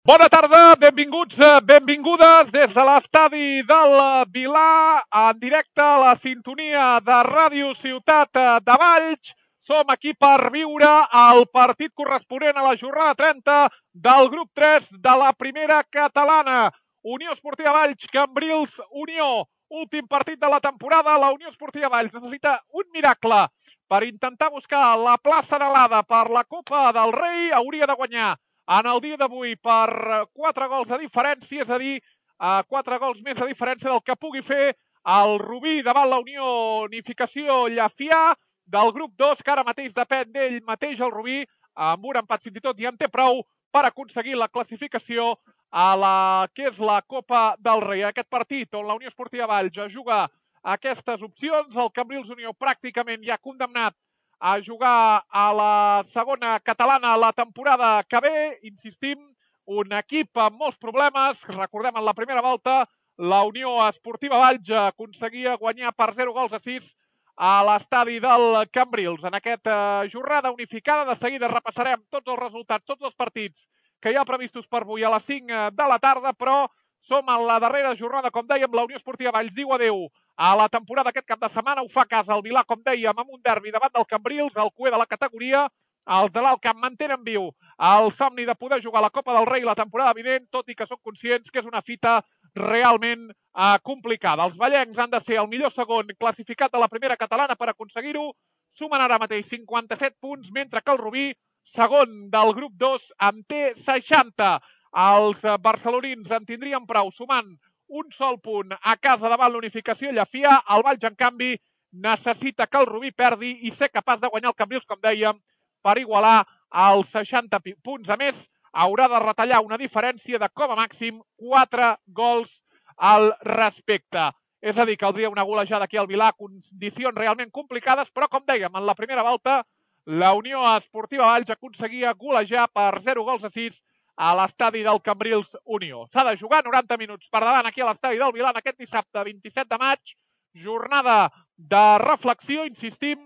Bona tarda, benvinguts, benvingudes des de l'estadi del Vilà, en directe a la sintonia de Ràdio Ciutat de Valls. Som aquí per viure el partit corresponent a la jornada 30 del grup 3 de la primera catalana. Unió Esportiva Valls, Cambrils, Unió. Últim partit de la temporada, la Unió Esportiva Valls necessita un miracle per intentar buscar la plaça anhelada per la Copa del Rei. Hauria de guanyar en el dia d'avui per 4 gols de diferència, és a dir, 4 gols més de diferència del que pugui fer el Rubí davant la Unió Unificació Llefià del grup 2, que ara mateix depèn d'ell mateix, el Rubí, amb un empat fins i tot i en té prou per aconseguir la classificació a la que és la Copa del Rei. Aquest partit on la Unió Esportiva Valls juga aquestes opcions, el Cambrils Unió pràcticament ja condemnat a jugar a la segona catalana la temporada que ve. Insistim, un equip amb molts problemes. Recordem, en la primera volta, la Unió Esportiva Valls aconseguia guanyar per 0 gols a 6 a l'estadi del Cambrils. En aquesta jornada unificada, de seguida repassarem tots els resultats, tots els partits que hi ha previstos per avui a les 5 de la tarda, però som en la darrera jornada, com dèiem, la Unió Esportiva Valls diu adeu a la temporada aquest cap de setmana. Ho fa a casa el Vilà, com dèiem, amb un derbi davant del Cambrils, el cué de la categoria. Els de l'Alt Camp mantenen viu el somni de poder jugar a la Copa del Rei la temporada vinent, tot i que són conscients que és una fita realment complicada. Els vallencs han de ser el millor segon classificat de la primera catalana per aconseguir-ho. Sumen ara mateix 57 punts, mentre que el Rubí, segon del grup 2, en té 60. Els barcelonins en tindrien prou sumant un sol punt a casa davant l'Unificació Llefià. El Valls, en canvi, necessita que el Rubí perdi i ser capaç de guanyar el Cambrils, com dèiem, per igualar els 60 punts. A més, haurà de retallar una diferència de com a màxim 4 gols al respecte. És a dir, caldria una golejada aquí al Vilà, condicions realment complicades, però com dèiem, en la primera volta, la Unió Esportiva Valls aconseguia golejar per 0 gols a 6 a l'estadi del Cambrils Unió. S'ha de jugar 90 minuts per davant aquí a l'estadi del Vilà aquest dissabte 27 de maig. Jornada de reflexió, insistim.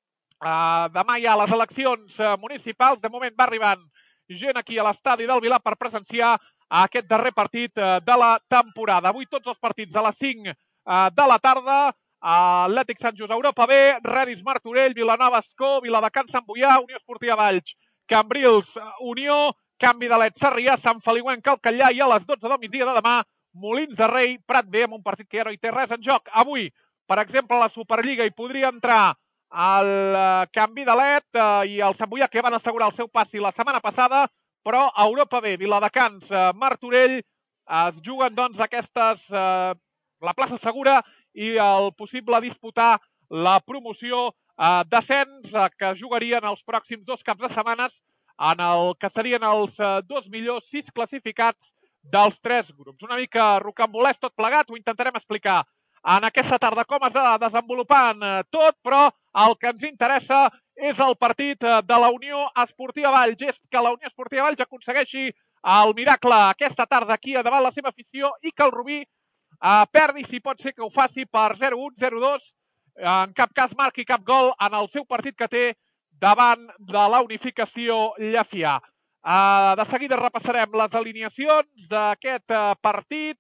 Demà hi ha les eleccions municipals. De moment va arribant gent aquí a l'estadi del Vilà per presenciar aquest darrer partit de la temporada. Avui tots els partits a les 5 de la tarda. Atlètic Sant Just Europa B, Redis Martorell, Vilanova Escó, Viladecans Sant Boià, Unió Esportiva Valls, Cambrils Unió, canvi de l'Et Sarrià, Sant Feliuenc al Catllà, i a les 12 del migdia de demà, Molins de Rei, Prat B, amb un partit que ja no hi té res en joc. Avui, per exemple, a la Superliga hi podria entrar el canvi de l'Et i el Sant Boià, que van assegurar el seu passi la setmana passada, però a Europa B, Viladecans, Martorell, es juguen doncs aquestes, la plaça segura i el possible disputar la promoció d'ascens que jugarien els pròxims 2 caps de setmanes en el que serien els 2 millors 6 classificats dels 3 grups. Una mica rocambolès tot plegat, ho intentarem explicar en aquesta tarda com es va desenvolupant tot, però el que ens interessa és el partit de la Unió Esportiva Valls, és que la Unió Esportiva Valls aconsegueixi el miracle aquesta tarda aquí davant la seva afició i que el Rubí perdi, si pot ser que ho faci, per 0-1, 0-2, en cap cas marqui cap gol en el seu partit que té davant de la Unificació Llefià. De seguida repassarem les alineacions d'aquest partit.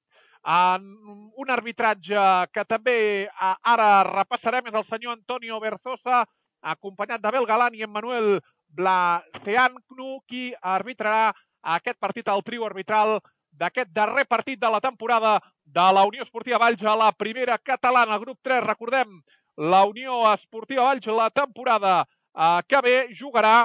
Un arbitratge que també ara repassarem és el senyor Antonio Berzosa, acompanyat d'Abel Galán i Emmanuel Blaceanu, qui arbitrarà aquest partit al trio arbitral d'aquest darrer partit de la temporada de la Unió Esportiva Valls a la primera catalana. Grup 3, recordem, la Unió Esportiva Valls la temporada que ve jugarà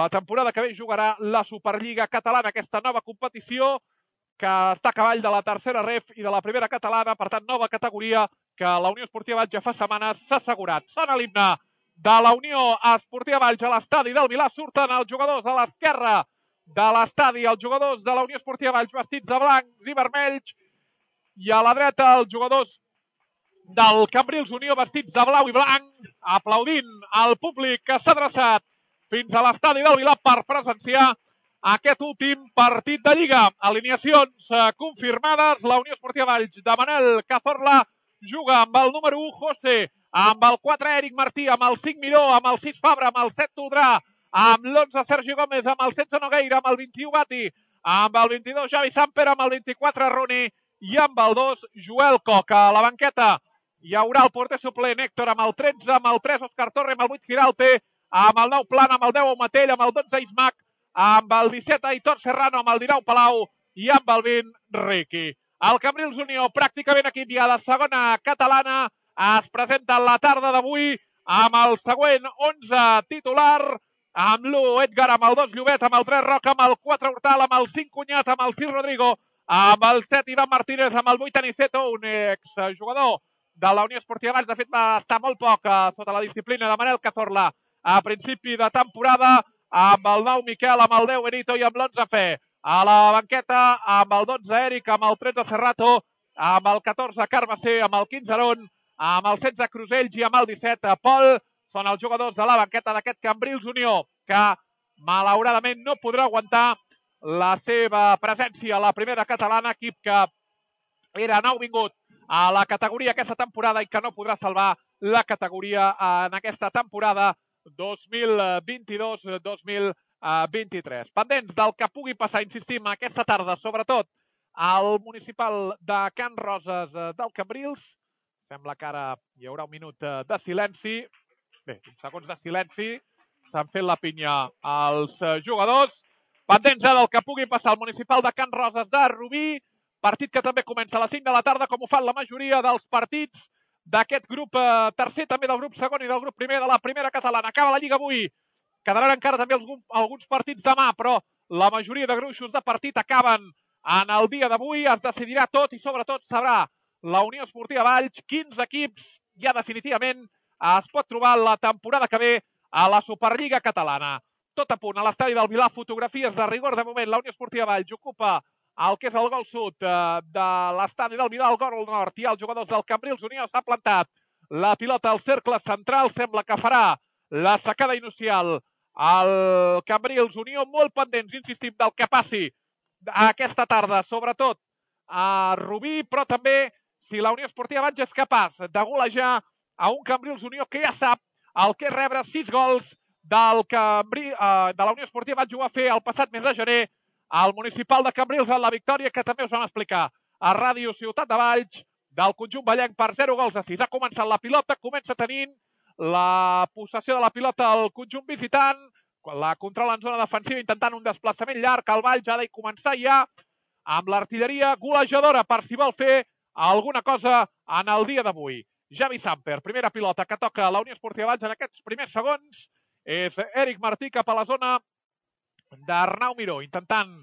la Superliga Catalana, aquesta nova competició que està a cavall de la tercera ref i de la primera catalana, per tant, nova categoria que la Unió Esportiva Valls ja fa setmanes s'ha assegurat. Sona l'himne de la Unió Esportiva Valls a l'estadi del Vilà. Surten els jugadors a l'esquerra de l'estadi, els jugadors de la Unió Esportiva Valls vestits de blancs i vermells, i a la dreta els jugadors del Cambrils Unió vestits de blau i blanc, aplaudint al públic que s'ha adreçat fins a l'estadi del Vilà per presenciar aquest últim partit de Lliga. Alineacions confirmades. La Unió Esportiva Valls de Manel Cazorla juga amb el número 1 José, amb el 4 Eric Martí, amb el 5 Miró, amb el 6 Fabra, amb el 7 Toldrà, amb l'11 Sergi Gómez, amb el 16 Nogueira, amb el 21 Gatti, amb el 22 Javi Samper, amb el 24 Rooney i amb el 2 Joel Koch. A la banqueta hi haurà el porter suplent Héctor amb el 13, amb el 3 Òscar Torre, amb el 8 Giralpe, amb el 9 Plana, amb el 10 Matell, amb el 12 Ismac, amb el 17 Aitor Serrano, amb el 19 Palau i amb el 20 Riqui. El Cambrils Unió, pràcticament equip ja de segona catalana, es presenta la tarda d'avui amb el següent 11 titular, amb l'1 Edgar, amb el 2 Llobet, amb el 3 Roca, amb el 4 Hortal, amb el 5 Cunyat, amb el 6 Rodrigo, amb el 7 Ivan Martínez, amb el 8 Aniceto, un exjugador de la Unió Esportiva Valls. De fet, va estar molt poc sota la disciplina de Manel Cazorla a principi de temporada, amb el 9 Miquel, amb el 10 Benito i amb l'11 Fe. A la banqueta, amb el 12 Eric, amb el 13 Serrato, amb el 14 Carmacé, amb el 15 Aron, amb el 16 Crusells i amb el 17 Pol. Són els jugadors de la banqueta d'aquest Cambrils Unió, que malauradament no podrà aguantar la seva presència a la primera catalana, equip que era nouvingut a la categoria aquesta temporada i que no podrà salvar la categoria en aquesta temporada 2022-2023. Pendents del que pugui passar, insistim, aquesta tarda, sobretot al municipal de Can Roses del Cambrils. Sembla que ara hi haurà un minut de silenci. Bé, uns segons de silenci. S'han fet la pinya als jugadors. Pendents del que pugui passar al municipal de Can Roses de Rubí. Partit que també comença a les 5 de la tarda, com ho fan la majoria dels partits d'aquest grup tercer, també del grup segon i del grup primer de la primera catalana. Acaba la Lliga avui. Quedaran encara també alguns partits demà, però la majoria de gruixos de partit acaben en el dia d'avui. Es decidirà tot i sobretot sabrà la Unió Esportiva Valls quins equips ja definitivament es pot trobar la temporada que ve a la Superliga catalana. Tot a punt a l'estadi del Vilar, fotografies de rigor. De moment la Unió Esportiva Valls ocupa el que és el gol sud de l'estadi del Vilar, el gol nord, i els jugadors del Cambrils Unió. S'ha plantat la pilota al cercle central, sembla que farà la sacada inicial el Cambrils Unió, molt pendents, insistim, del que passi aquesta tarda, sobretot a Rubí, però també si la Unió Esportiva Valls és capaç de golejar a un Cambrils Unió que ja sap el que és rebre 6 gols de la Unió Esportiva Valls. Ho va fer el passat mes de gener al municipal de Cambrils en la victòria que també us vam explicar a Ràdio Ciutat de Valls del conjunt vallenc per 0-6. Ha començat la pilota, comença tenint la possessió de la pilota al conjunt visitant, la controla en zona defensiva intentant un desplaçament llarg. El Valls ha de començar ja amb l'artilleria golejadora per si vol fer alguna cosa en el dia d'avui. Javi Samper, primera pilota que toca la Unió Esportiva Valls en aquests primers segons. És Eric Martí cap a la zona d'Arnau Miró, intentant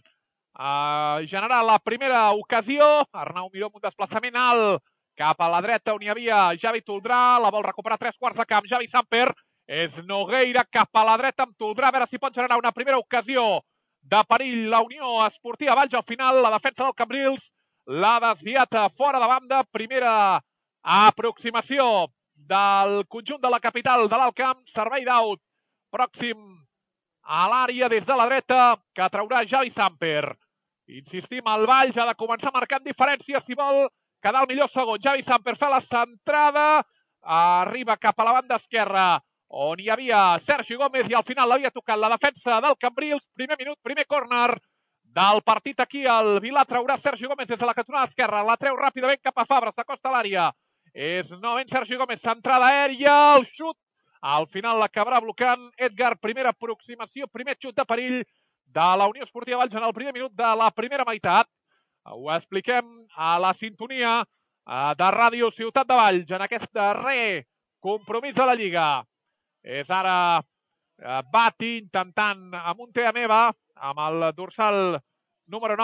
generar la primera ocasió. Arnau Miró amb un desplaçament alt cap a la dreta on hi havia Javi Toldrà. La vol recuperar 3/4 de camp Javi Samper. És Nogueira cap a la dreta amb Toldrà. A veure si pot generar una primera ocasió de perill la Unió Esportiva Valls. Al final la defensa del Cambrils l'ha desviat fora de banda. Primera aproximació del conjunt de la capital de l'Alt Camp. Servei d'aut pròxim a l'àrea des de la dreta que traurà Javi Samper. Insistim, el Valls ha de començar marcant diferències si vol quedar el millor segon. Javi Samper fa la centrada, arriba cap a la banda esquerra on hi havia Sergi Gómez i al final l'havia tocat la defensa del Cambrils. Primer minut, primer córner del partit aquí al Vilar. Traurà Sergi Gómez des de la cantonada esquerra, la treu ràpidament cap a Fabra, s'acosta a l'àrea. És novament Sergi Gómez, centrada aèria, el xut. Al final l'acabarà bloquant Edgar. Primera aproximació, primer xut de perill de la Unió Esportiva Valls en el primer minut de la primera meitat. Ho expliquem a la sintonia de Ràdio Ciutat de Valls en aquest darrer compromís de la Lliga. És ara Bati intentant amb un tea meva, amb el dorsal número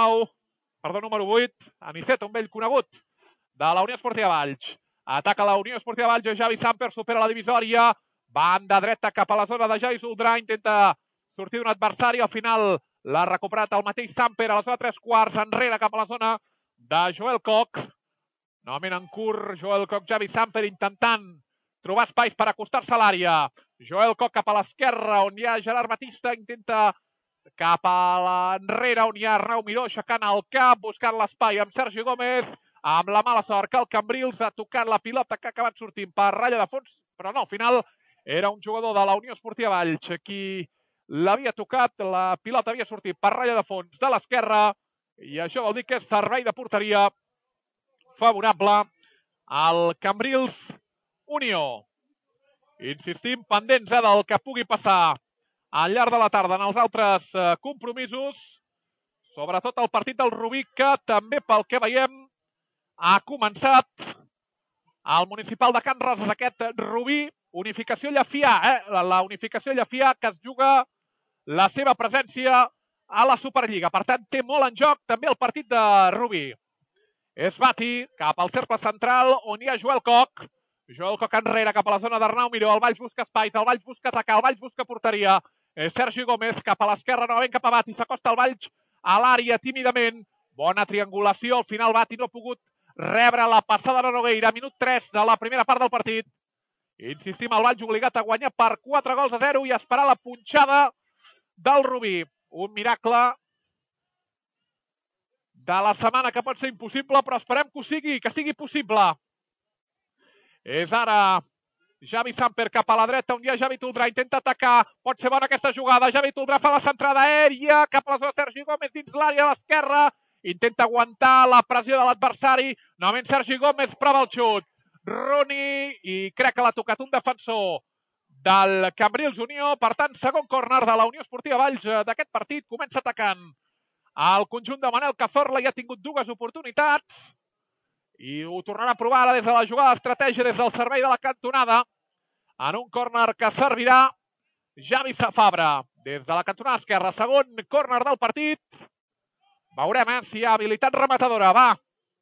8, Aniceto, un vell conegut de la Unió Esportiva Valls. Ataca la Unió Esportiva Valls, Javi Samper supera la divisòria, banda dreta cap a la zona de Javi Toldrà, intenta sortir d'un adversari, al final l'ha recuperat el mateix Samper a la zona 3/4, enrere cap a la zona de Joel Koch. Novament en curt, Joel Koch, Javi Samper intentant trobar espais per acostar-se a l'àrea. Joel Koch cap a l'esquerra, on hi ha Gerard Batista, intenta cap a l'enrere, on hi ha Arnau Miró, aixecant el cap, buscant l'espai amb Sergi Gómez, amb la mala sort que el Cambrils ha tocat la pilota que ha acabat sortint per ratlla de fons, però no, al final era un jugador de la Unió Esportiva Valls qui l'havia tocat, la pilota havia sortit per ratlla de fons de l'esquerra i això vol dir que és servei de porteria favorable al Cambrils Unió. Insistim, pendents del que pugui passar al llarg de la tarda en els altres compromisos, sobretot el partit del Rubí, que també pel que veiem ha començat al municipal de Can Roses aquest Rubí, unificació Llafià, la unificació Llafià que es juga la seva presència a la Superliga. Per tant, té molt en joc també el partit de Rubí. És Bati cap al cercle central on hi ha Joel Coc. Joel Coc enrere cap a la zona d'Arnau Miró. El Valls busca espais, el Valls busca atacar, el Valls busca porteria. Sergi Gómez cap a l'esquerra, novament cap a Bati. S'acosta el Valls a l'àrea tímidament. Bona triangulació. Al final Bati no ha pogut rebre la passada de Nogueira. Minut 3 de la primera part del partit. Insistim, el Valls obligat a guanyar per 4-0 i esperar la punxada del Rubí. Un miracle de la setmana que pot ser impossible, però esperem que sigui possible. És ara Javi Samper cap a la dreta, on hi ha Javi Toldrà, intenta atacar, pot ser bona aquesta jugada, Javi Toldrà fa la centrada aèria, cap a la zona Sergi Gómez dins l'àrea a l'esquerra, intenta aguantar la pressió de l'adversari, novament Sergi Gómez prova el xut, Roni, i crec que l'ha tocat un defensor del Cambrils Unió, per tant, segon córner de la Unió Esportiva Valls d'aquest partit, comença atacant el conjunt de Manel Cazorla, ja ha tingut dues oportunitats i ho tornarà a provar ara des de la jugada d'estratègia, des del servei de la cantonada, en un córner que servirà Javi Fabra des de la cantonada esquerra. Segon córner del partit. Veurem si hi ha habilitat rematadora. Va.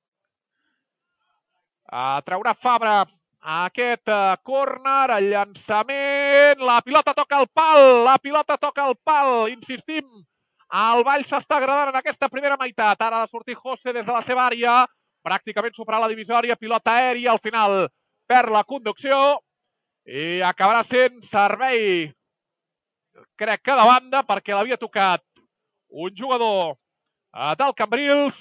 Traurà Fabra aquest córner, el llançament, la pilota toca el pal, insistim. El Valls s'està agradant en aquesta primera meitat. Ara ha de sortir José des de la seva àrea, pràcticament superar la divisòria, pilota aèria, al final perd la conducció i acabarà sent servei, crec que de banda, perquè l'havia tocat un jugador del Cambrils.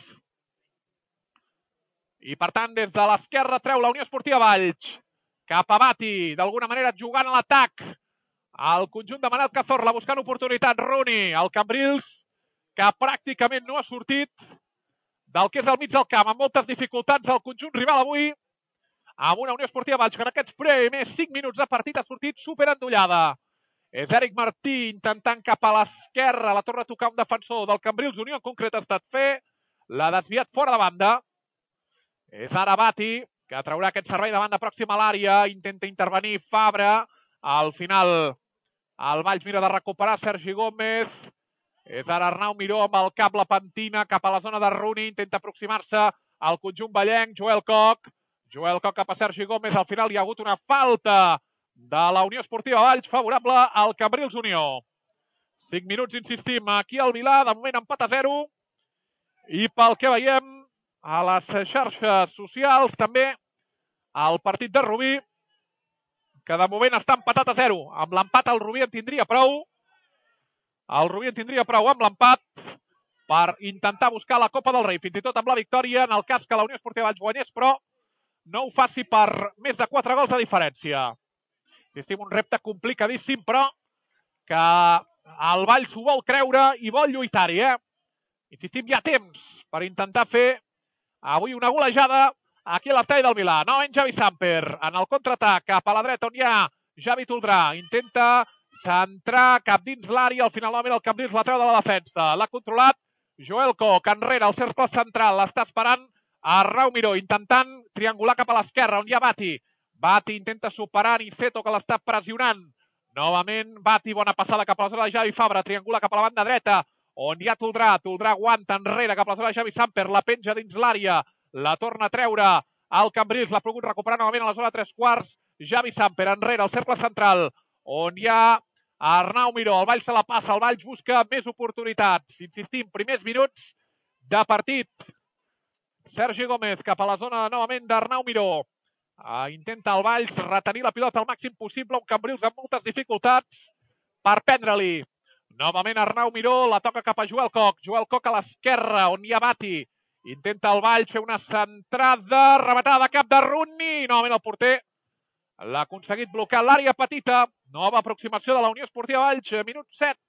I per tant, des de l'esquerra treu la Unió Esportiva Valls cap a Bati, d'alguna manera jugant a l'atac. El conjunt de Manel Cazorla buscant oportunitat. Roni, el Cambrils, que pràcticament no ha sortit del que és al mig del camp, amb moltes dificultats el conjunt rival avui, amb una Unió Esportiva Valls que en aquests primers 5 minuts de partit ha sortit superendollada. És Eric Martí intentant cap a l'esquerra, la torna a tocar un defensor del Cambrils Unió, en concret ha estat Fer, l'ha desviat fora de banda. És ara Bati, que traurà aquest servei de banda pròxima a l'àrea, intenta intervenir Fabra, al final el Valls mira de recuperar Sergi Gómez. És ara Arnau Miró amb el cap, la pentina cap a la zona de Runi, intenta aproximar-se al conjunt vallenc, Joel Coc cap a Sergi Gómez, al final hi ha hagut una falta de la Unió Esportiva Valls favorable al Cambrils Unió. 5 minuts, insistim, aquí al Vilà, de moment empat a 0, i pel que veiem a les xarxes socials també el partit de Rubí, que de moment està empatat a 0. Amb l'empat el Rubí en tindria prou. El Rubí en tindria prou amb l'empat per intentar buscar la Copa del Rei, fins i tot amb la victòria, en el cas que la Unió Esportiva Valls guanyés, però no ho faci per més de 4 gols de diferència. Insistim, un repte complicadíssim, però que el Valls ho vol creure i vol lluitar-hi. Insistim, hi ha temps per intentar fer avui una golejada aquí a l'estadi del Vilà. Novament Javi Samper en el contraatac cap a la dreta on hi ha Javi Toldrà. Intenta centrar cap dins l'àrea. Al final novament el Cambrils la treu de la defensa. L'ha controlat Joel Coc enrere al cercle central. L'està esperant Arnau Miró intentant triangular cap a l'esquerra on hi ha Bati. Bati intenta superar Niceto que l'està pressionant. Novament Bati, bona passada cap a la zona de Javi Fabra. Triangula cap a la banda dreta on hi ha Toldrà. Toldrà aguanta enrere cap a la zona de Javi Samper. La penja dins l'àrea. La torna a treure al Cambrils. L'ha pogut recuperar novament a la zona de 3/4. Javi Samper enrere al cercle central on hi ha Arnau Miró. El Valls se la passa. El Valls busca més oportunitats. Insistim, primers minuts de partit. Sergi Gómez cap a la zona novament d'Arnau Miró. Intenta el Valls retenir la pilota al màxim possible. Un Cambrils amb moltes dificultats per prendre-li. Novament Arnau Miró, la toca cap a Joel Coc. Joel Coc a l'esquerra, on hi ha Bati. Intenta el Valls fer una centrada, rematada de cap de Runi. Novament el porter l'ha aconseguit blocar l'àrea petita. Nova aproximació de la Unió Esportiva Valls, minut 7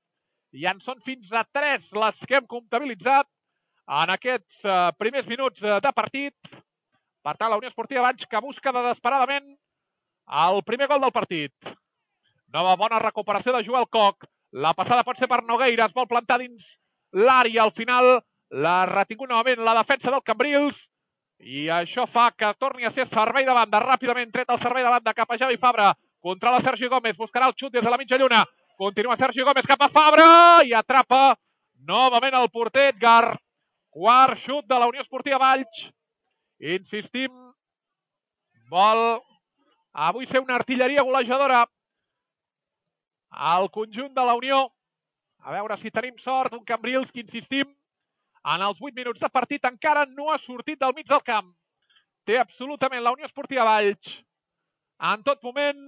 i en són fins a 3 les que hem comptabilitzat en aquests primers minuts de partit. Per tant, la Unió Esportiva Valls que busca desesperadament el primer gol del partit. Nova bona recuperació de Joel Koch. La passada pot ser per Nogueira, es vol plantar dins l'àrea. Al final l'ha retingut novament la defensa del Cambrils i això fa que torni a ser servei de banda. Ràpidament tret el servei de banda cap a Javi Fabra. Controla Sergi Gómez, buscarà el xut des de la mitja lluna. Continua Sergi Gómez cap a Fabra i atrapa novament el porter Edgar. Quart xut de la Unió Esportiva Valls. Insistim, vol avui ser una artilleria golejadora al conjunt de la Unió. A veure si tenim sort. Un Cambrils que, insistim, en els 8 minuts de partit encara no ha sortit del mig del camp. Té absolutament la Unió Esportiva Valls en tot moment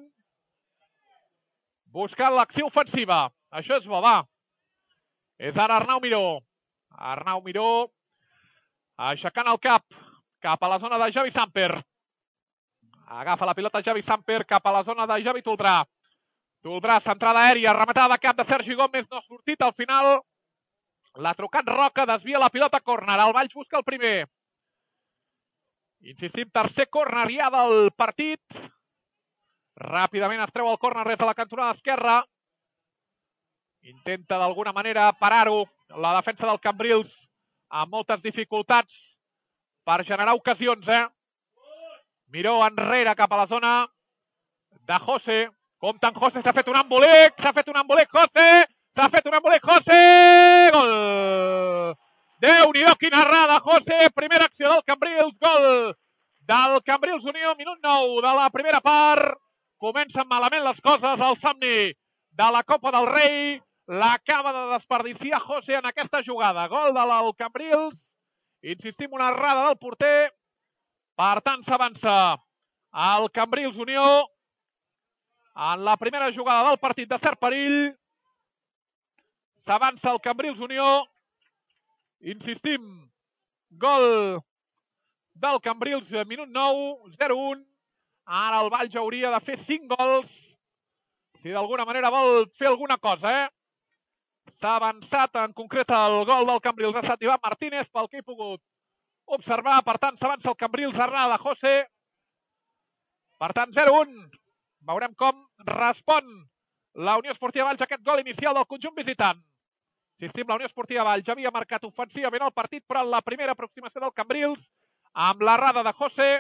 buscant l'acció ofensiva. Això és bo, va. És ara Arnau Miró. Arnau Miró aixecant el cap a la zona de Javi Samper. Agafa la pilota Javi Samper cap a la zona de Javi Toldrà. Toldrà, centrada aèria, rematada de cap de Sergi Gómez, no ha sortit al final. L'ha trucat Roca, desvia la pilota a córner. El Valls busca el primer. Insistim, tercer córner ja del partit. Ràpidament es treu el córner des de la cantonada esquerra. Intenta d'alguna manera parar-ho la defensa del Cambrils amb moltes dificultats per generar ocasions. Miró enrere cap a la zona de José. Compte en José, s'ha fet un embolic, José! S'ha fet un embolic, José! Gol! Déu-n'hi-do, quina errada, José! Primera acció del Cambrils, gol del Cambrils Unió, minut 9 de la primera part. Comencen malament les coses, el somni de la Copa del Rei. L'acaba de desperdiciar José en aquesta jugada. Gol del Cambrils. Insistim, una errada del porter. Per tant, s'avança el Cambrils Unió en la primera jugada del partit de cert perill. S'avança el Cambrils Unió. Insistim, gol del Cambrils, minut 9, 0-1. Ara el Valls hauria de fer 5 gols si d'alguna manera vol fer alguna cosa. S'ha avançat, en concret el gol del Cambrils ha estat Ivan Martínez, pel que he pogut observar. Per tant, s'avança el Cambrils, errada de José. Per tant, 0-1. Veurem com respon la Unió Esportiva Valls a aquest gol inicial del conjunt visitant. Insistim, la Unió Esportiva Valls havia marcat ofensivament el partit, però en la primera aproximació del Cambrils, amb l'errada de José,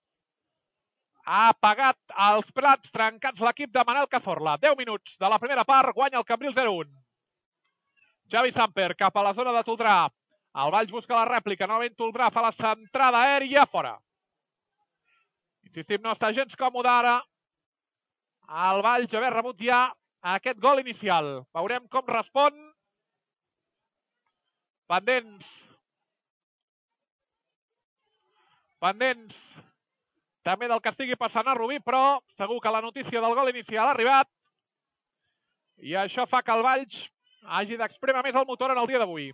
ha pagat els plats trencats l'equip de Manel Cazorla. 10 minuts de la primera part, guanya el Cambrils 0-1. Javi Samper cap a la zona de Toldrà. El Valls busca la rèplica, novament Toldrà fa la centrada aèria, fora. Insistim, no està gens còmode ara el Valls haver rebut ja aquest gol inicial. Veurem com respon. Pendents també del que estigui passant a Rubí, però segur que la notícia del gol inicial ha arribat i això fa que el Valls hagi d'expremar més el motor en el dia d'avui.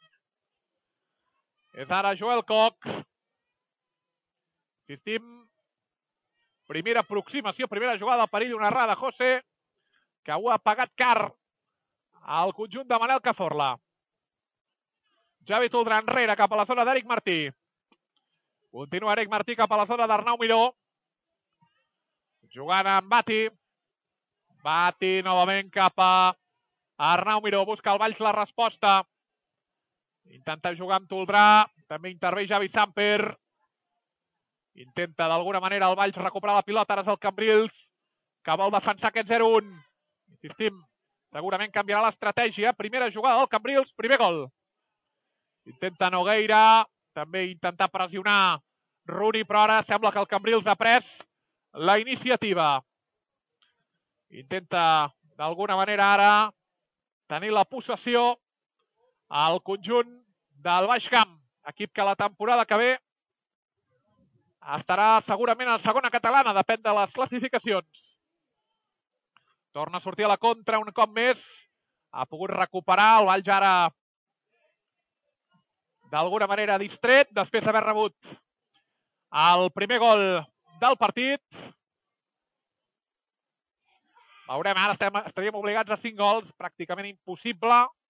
És ara Joel Koch. Insistim, primera aproximació, primera jugada del perill, una errada de José, que ho ha pagat car al conjunt de Manel Cazorla. Javi Toldrà enrere cap a la zona d'Eric Martí. Continua Eric Martí cap a la zona d'Arnau Miró. Jugant amb Bati. Bati novament cap a Arnau Miró. Busca el Valls la resposta. Intenta jugar amb Toldrà. També intervé Javi Samper. Intenta d'alguna manera el Valls recuperar la pilota. Ara és el Cambrils que vol defensar aquest 0-1. Insistim, segurament canviarà l'estratègia. Primera jugada del Cambrils, primer gol. Intenta Nogueira. També intentar pressionar Runi, però ara sembla que el Cambrils ha pres la iniciativa. Intenta d'alguna manera ara tenir la possessió al conjunt del Baix Camp. Equip que la temporada que ve estarà segurament a la segona catalana, depèn de les classificacions. Torna a sortir a la contra un cop més. Ha pogut recuperar el Valls ara d'alguna manera distret, després d'haver rebut el primer gol del partit. Veurem, ara estaríem obligats a 5 gols, pràcticament impossible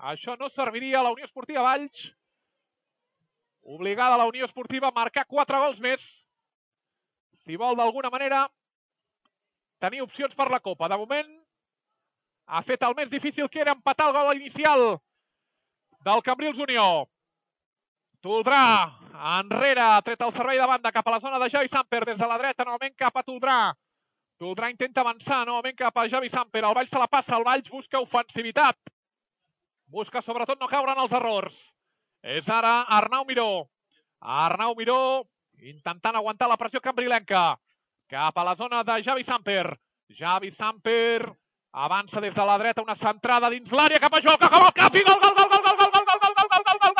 Això no serviria a la Unió Esportiva Valls. Obligada la Unió Esportiva a marcar 4 gols més. Si vol d'alguna manera tenir opcions per la Copa. De moment ha fet el més difícil, que era empatar el gol inicial del Cambrils Unió. Toldrà enrere, ha tret el servei de banda cap a la zona de Javi Samper, des de la dreta, novament cap a Toldrà. Toldrà intenta avançar novament cap a Javi Samper, el Valls se la passa, el Valls busca ofensivitat. Busca sobretot no caure en els errors. És ara Arnau Miró. Arnau Miró intentant aguantar la pressió cambrilenca. Cap a la zona de Javi Samper. Javi Samper avança des de la dreta, una centrada dins l'àrea cap a Joel Coc amb el cap i gol, gol, gol, gol, gol, gol, gol, gol, gol, gol, gol, gol,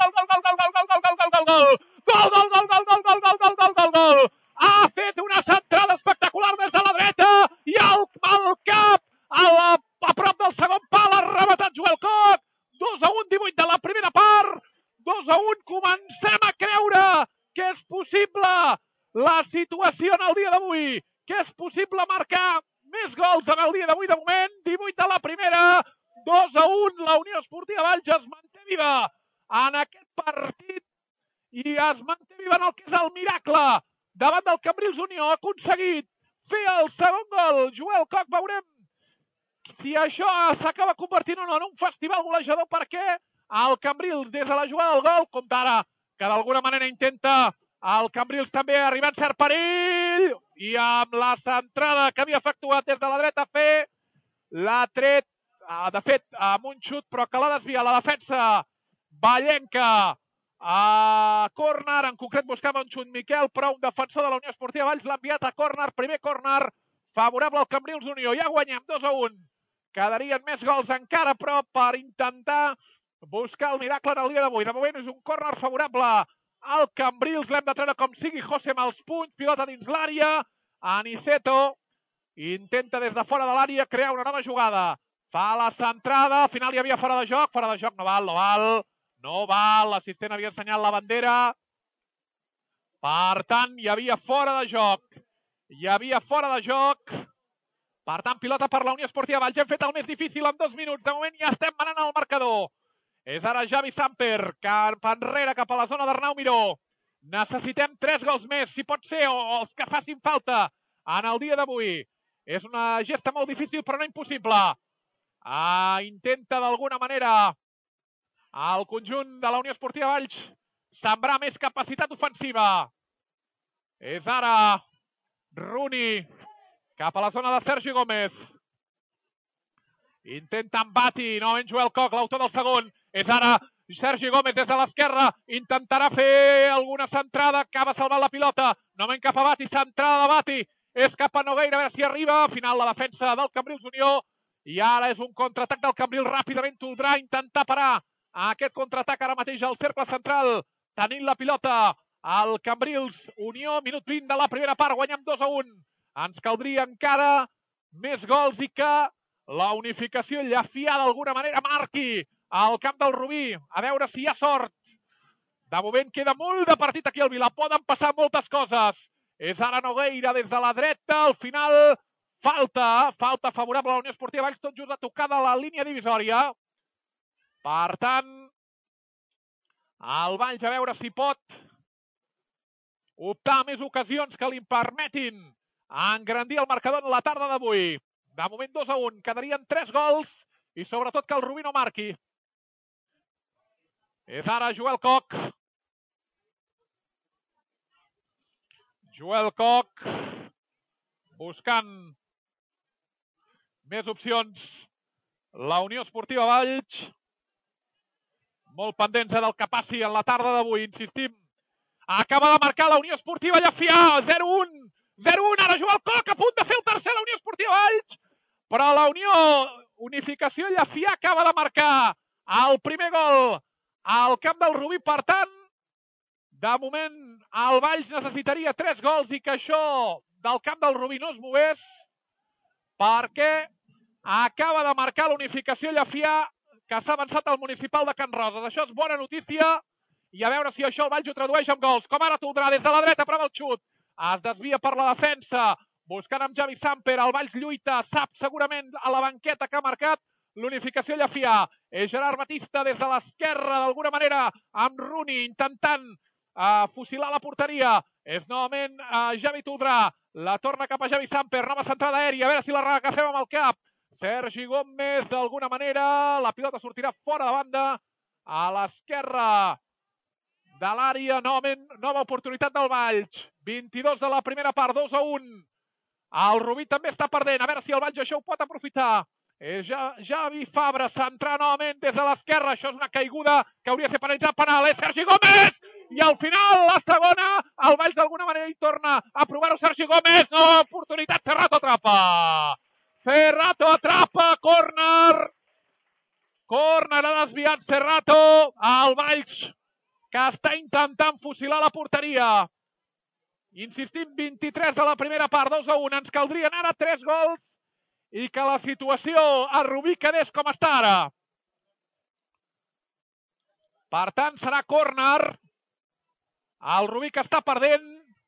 gol. Ha fet una centrada espectacular des de la dreta i al cap, a prop del segon pal, ha rematat Joel Coc. 2-1, 18 de la primera part. 2-1, comencem a creure que és possible la situació en el dia d'avui, que és possible marcar més gols en el dia d'avui. De moment, 18 de la primera, 2-1, la Unió Esportiva Valls es manté viva en aquest partit i es manté viva en el que és el miracle davant del Cambrils Unió. Ha aconseguit fer el segon gol Joel Coc. Veurem si això s'acaba convertint o no en un festival golejador, perquè el Cambrils, des de la jugada del gol, com ara que d'alguna manera intenta el Cambrils també arribar en cert perill, i amb la centrada que havia efectuat des de la dreta l'ha tret, de fet, amb un xut, però que l'ha desviat la defensa vallenca a córner. En concret buscava un xut Miquel, però un defensor de la Unió Esportiva Valls l'ha enviat a córner. Primer córner favorable al Cambrils Unió. Ja guanyem 2-1. Quedarien més gols encara, però per intentar buscar el miracle en el dia d'avui. De moment és un córner favorable al Cambrils. L'hem de treure com sigui. José amb els punys, pilota dins l'àrea. Aniceto intenta des de fora de l'àrea crear una nova jugada. Fa la centrada, al final hi havia fora de joc. Fora de joc, no val. No val, l'assistent havia ensenyat la bandera. Per tant, hi havia fora de joc. Per tant, pilota per la Unió Esportiva Valls. Hem fet el més difícil en 2 minuts. De moment ja estem manant el marcador. És ara Javi Samper, cap enrere, cap a la zona d'Arnau Miró. Necessitem 3 gols més, si pot ser, o els que facin falta en el dia d'avui. És una gesta molt difícil, però no impossible. Intenta d'alguna manera el conjunt de la Unió Esportiva Valls sembrar més capacitat ofensiva. És ara Rooney cap a la zona de Sergi Gómez. Intenta embati, novament Joel Coc, l'autor del segon. És ara Sergi Gómez des de l'esquerra. Intentarà fer alguna centrada, acaba salvant la pilota. Novament cap a Bati, centrada de Bati. És cap a Nogueira, a veure si arriba. Al final la defensa del Cambrils Unió. I ara és un contraatac del Cambrils. Ràpidament Toldrà intentar parar aquest contraatac ara mateix al cercle central. Tenint la pilota al Cambrils Unió. Minut 20 de la primera part. Guanyem 2-1. Ens caldria encara més gols i que la unificació Llafià d'alguna manera marqui al camp del Rubí. A veure si hi ha sort. De moment queda molt de partit aquí al Vilà. Poden passar moltes coses. És ara Nogueira des de la dreta. Al final, falta favorable a la Unió Esportiva Valls, tot just a tocar de la línia divisòria. Per tant, el Valls a veure si pot optar a més ocasions que li permetin engrandir el marcador en la tarda d'avui. De moment 2-1. Quedarien 3 gols i sobretot que el Rubí no marqui. És ara Joel Coc. Joel Coc buscant més opcions. La Unió Esportiva Valls molt pendents del que passi en la tarda d'avui, insistim. Acaba de marcar la Unió Esportiva Llafià, 0-1. 0-1, ara Joel Coc, a punt de fer el tercer la Unió Esportiva Valls, però la Unificació Llafià acaba de marcar el primer gol al camp del Rubí. Per tant, de moment el Valls necessitaria 3 gols i que això del camp del Rubí no es mogués, perquè acaba de marcar la Unificació Llafià, que s'ha avançat al municipal de Can Roses. Això és bona notícia i a veure si això el Valls ho tradueix en gols. Com ara Toldrà des de la dreta, prova el xut. Es desvia per la defensa, buscant amb Javi Samper. El Valls lluita, sap segurament a la banqueta que ha marcat l'unificació Llafià. És Gerard Batista des de l'esquerra, d'alguna manera, amb Rooney intentant fusilar la porteria. És novament Javi Toldrà. La torna cap a Javi Samper, nova centrada aèria, a veure si la agafem amb el cap. Sergi Gómez, d'alguna manera, la pilota sortirà fora de banda, a l'esquerra de l'àrea, novament, nova oportunitat del Valls. 22 de la primera part, 2-1. El Rubí també està perdent, a veure si el Valls això ho pot aprofitar. És Javi Fabra, centrar novament des de l'esquerra, això és una caiguda que hauria de ser penalitzat penal, és Sergi Gómez! I al final, la segona, el Valls d'alguna manera hi torna a provar-ho Sergi Gómez, nova oportunitat, Cerrato atrapa! Cerrato atrapa, córner! Córner ha desviat Cerrato, el Valls que està intentant fusilar la porteria. Insistim, 23 de la primera part, 2-1. Ens caldrien ara 3 gols i que la situació a Rubí quedés com està ara. Per tant, serà córner. El Rubí que està perdent.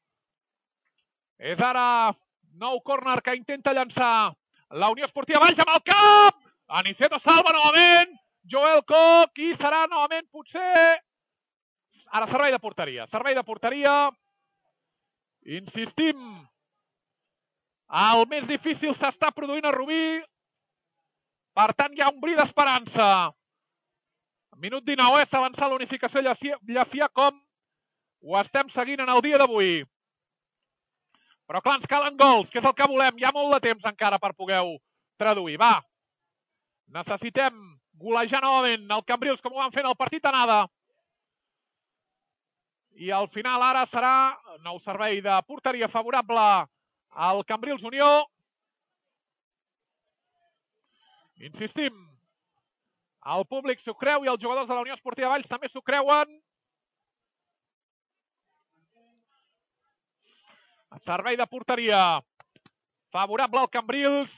És ara nou córner que intenta llançar la Unió Esportiva Valls amb el cap. Aniceto salva novament. Joel Koch i serà novament potser... Ara servei de porteria. Servei de porteria. Insistim. El més difícil s'està produint a Rubí. Per tant, hi ha un bri d'esperança. Minut 19, s'ha avançat l'unificació Llafià com ho estem seguint en el dia d'avui. Però clar, ens calen gols, que és el que volem. Hi ha molt de temps encara per poder-ho traduir. Va, necessitem golejar novament el Cambrils com ho van fer en el partit d'anada. I al final ara serà nou servei de porteria favorable al Cambrils Unió. Insistim, el públic s'ho creu i els jugadors de la Unió Esportiva Valls també s'ho creuen. Servei de porteria favorable al Cambrils.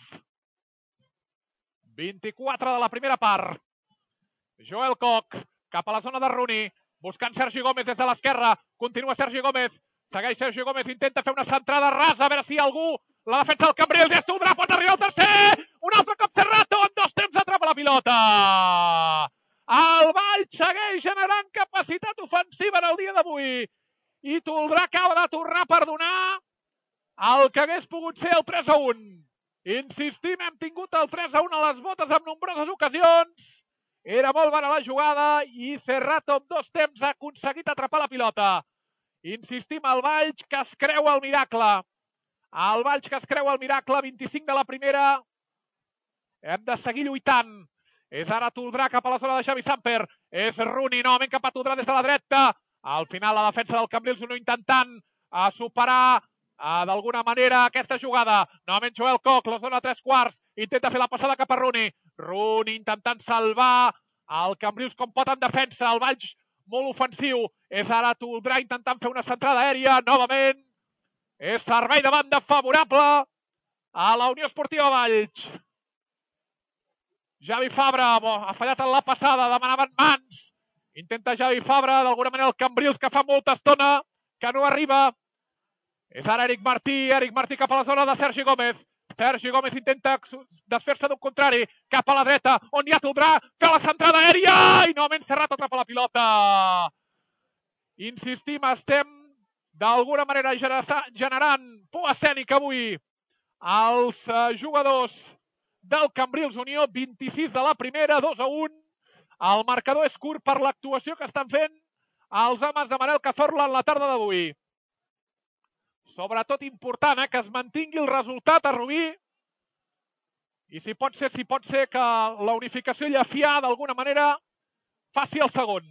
24 de la primera part. Joel Koch cap a la zona de Rooney. Buscant Sergi Gómez des de l'esquerra. Continua Sergi Gómez. Segueix Sergi Gómez. Intenta fer una centrada rasa. A veure si algú... La defensa del Cambrils. És Toldrà. Pot arribar al tercer. Un altre cop Cerrato. En 2 temps atrapa la pilota. El Valls segueix generant capacitat ofensiva en el dia d'avui. I Toldrà acaba de tornar per donar el que hagués pogut ser el 3-1. Insistim, hem tingut el 3-1 a les botes en nombroses ocasions. Era molt bona la jugada i Cerrato en 2 temps ha aconseguit atrapar la pilota. Insistim, el Valls que es creu el miracle. El Valls que es creu el miracle, 25 de la primera. Hem de seguir lluitant. És ara Toldrà cap a la zona de Xavi Samper. És Rooney novament cap a Toldrà des de la dreta. Al final la defensa del Cambrils no intentant superar d'alguna manera aquesta jugada. Novament Joel Koch, la zona 3/4. Intenta fer la passada cap a Rooney. Rooney intentant salvar el Cambrils com pot en defensa. El Valls molt ofensiu. És ara Toldrà intentant fer una centrada aèria. Novament. És servei de banda favorable a la Unió Esportiva Valls. Javi Fabra ha fallat en la passada. Demanaven mans. Intenta Javi Fabra. D'alguna manera el Cambrils que fa molta estona que no arriba. És ara Eric Martí. Eric Martí cap a la zona de Sergi Gómez. Sergi Gómez intenta desfer-se d'un contrari cap a la dreta, on hi ha Toldrà, fer la centrada aèria i novament Cerrato atrapa la pilota. Insistim, estem d'alguna manera generant por escènica avui als jugadors del Cambrils Unió. 26 de la primera, 2-1. El marcador és curt per l'actuació que estan fent els homes de Manel Cazorla en la tarda d'avui. Sobretot important que es mantingui el resultat a Rubí i si pot ser que la unificació Llafià d'alguna manera faci el segon.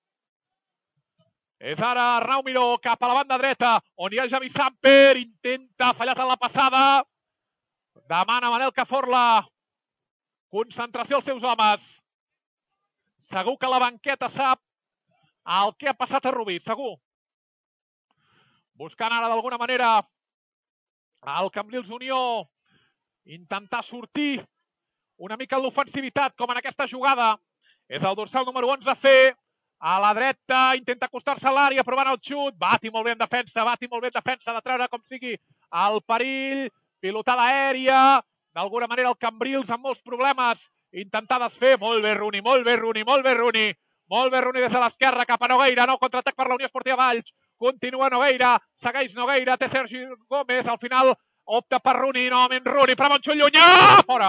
És ara Arnau Miró cap a la banda dreta on hi ha Javi Samper, intenta fallat en la passada, demana Manel Cazorla concentració als seus homes. Segur que la banqueta sap el que ha passat a Rubí, segur. Buscant ara d'alguna manera el Cambrils Unió intentar sortir una mica en l'ofensivitat com en aquesta jugada. És el dorsal número 11 Fer a la dreta, intenta acostar-se a l'àrea provant el xut, bati molt bé en defensa, de treure com sigui el perill, pilotada aèria, d'alguna manera el Cambrils amb molts problemes intentar desfer. Molt bé Rooney, molt bé Rooney, molt bé Rooney. Molt bé Rooney des de l'esquerra cap a Nogueira. Nou contraatac per la Unió Esportiva Valls. Continua Nogueira, segueix Nogueira, té Sergi Gómez. Al final opta per Rooney, novament Rooney, però amb un xut llunyà! Fora!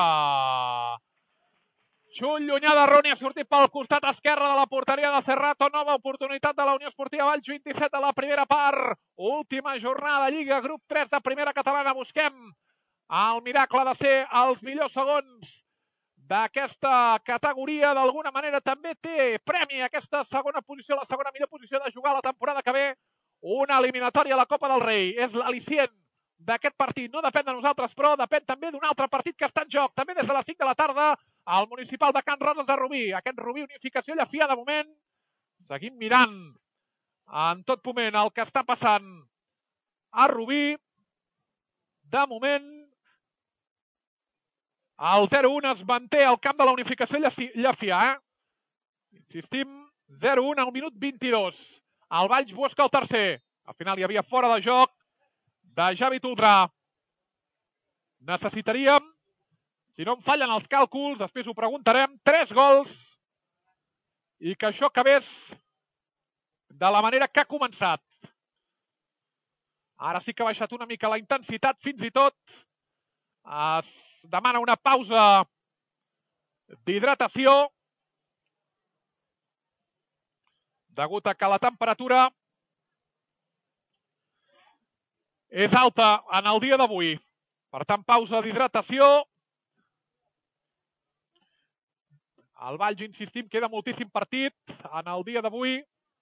Xut llunyà de Rooney, ha sortit pel costat esquerre de la porteria de Cerrato. Nova oportunitat de la Unió Esportiva Valls, 27 de la primera part. Última jornada de Lliga, grup 3 de primera catalana. Busquem el miracle de ser els millors segons d'aquesta categoria. D'alguna manera també té premi aquesta segona posició, la segona millor posició de jugar la temporada que ve. Una eliminatòria a la Copa del Rei. És l'al·licient d'aquest partit. No depèn de nosaltres, però depèn també d'un altre partit que està en joc. També des de les 5 de la tarda, al municipal de Can Roses de Rubí. Aquest Rubí Unificació Llafia, de moment, seguim mirant en tot moment el que està passant a Rubí. De moment, el 0-1 es manté al camp de la Unificació Llafia. Insistim, 0-1 al minut 22. El Valls busca el tercer. Al final hi havia fora de joc de Javi Toldrà. Necessitaríem, si no em fallen els càlculs, després ho preguntarem, 3 gols i que això acabés de la manera que ha començat. Ara sí que ha baixat una mica la intensitat, fins i tot es demana una pausa d'hidratació degut a que la temperatura és alta en el dia d'avui. Per tant, pausa d'hidratació. El Valls, insistim, queda moltíssim partit en el dia d'avui.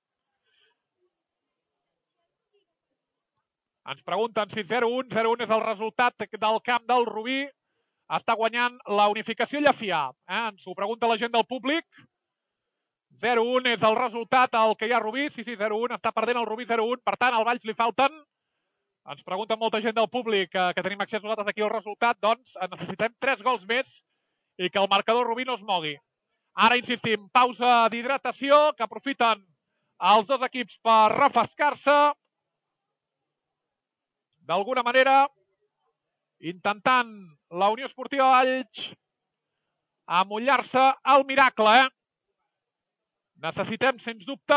Ens pregunten si 0-1. 0-1 és el resultat del camp del Rubí. Està guanyant la Unificació Llafia. Ens ho pregunta la gent del públic. 0-1 és el resultat al que hi ha a Rubí. Sí, 0-1. Està perdent el Rubí 0-1. Per tant, al Valls li falten. Ens pregunta molta gent del públic que tenim accés nosaltres aquí al resultat. Doncs necessitem 3 gols més i que el marcador Rubí no es mogui. Ara insistim, pausa d'hidratació que aprofiten els dos equips per refrescar-se. D'alguna manera, intentant la Unió Esportiva Valls amollar-se al miracle. Necessitem, sens dubte,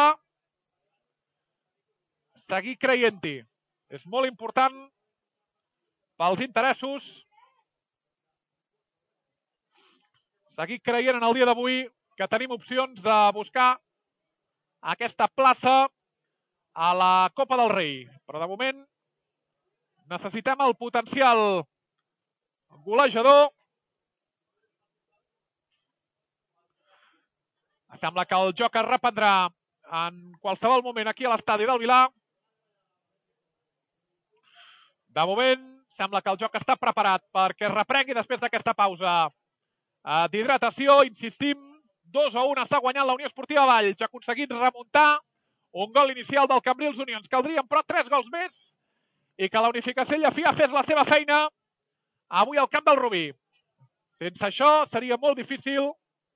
seguir creient-hi. És molt important pels interessos seguir creient en el dia d'avui que tenim opcions de buscar aquesta plaça a la Copa del Rei. Però de moment necessitem el potencial golejador. Sembla que el joc es reprendrà en qualsevol moment aquí a l'estadi del Vilar. De moment, sembla que el joc està preparat perquè es reprengui després d'aquesta pausa d'hidratació. Insistim, 2-1 està guanyant la Unió Esportiva Valls. Ha aconseguit remuntar un gol inicial del Cambrils Unió. Ens caldrien, però, 3 gols més i que la Unificació Llafia fes la seva feina avui al camp del Rubí. Sense això seria molt difícil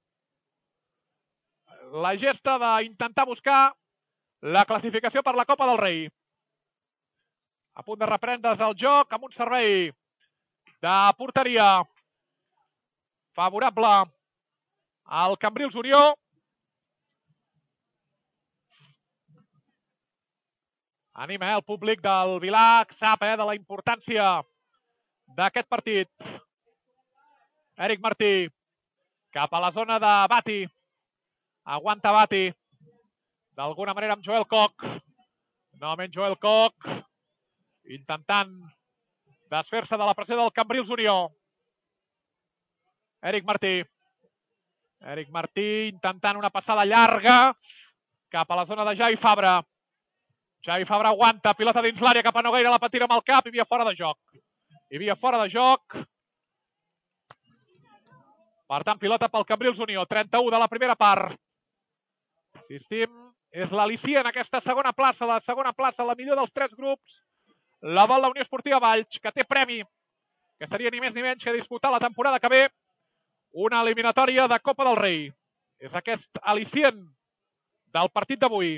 la gesta d'intentar buscar la classificació per la Copa del Rei. A punt de reprendre's el joc amb un servei de porteria favorable al Cambrils Unió. Anima el públic del Vilar, sap de la importància d'aquest partit. Eric Martí cap a la zona de Bati. Aguanta Bati. D'alguna manera amb Joel Koch. Novament Joel Koch intentant desfer-se de la pressió del Cambrils Unió. Eric Martí. Eric Martí intentant una passada llarga cap a la zona de Javi Fabra. Javi Fabra aguanta, pilota dins l'àrea cap a Nogueira, la patira amb el cap, hi havia fora de joc. Hi havia fora de joc. Per tant, pilota pel Cambrils Unió, 31 de la primera part. Insistim, és l'al·licient aquesta segona plaça, la millor dels 3 grups. La vol la Unió Esportiva Valls, que té premi, que seria ni més ni menys que disputar la temporada que ve una eliminatòria de Copa del Rei. És aquest al·licient del partit d'avui.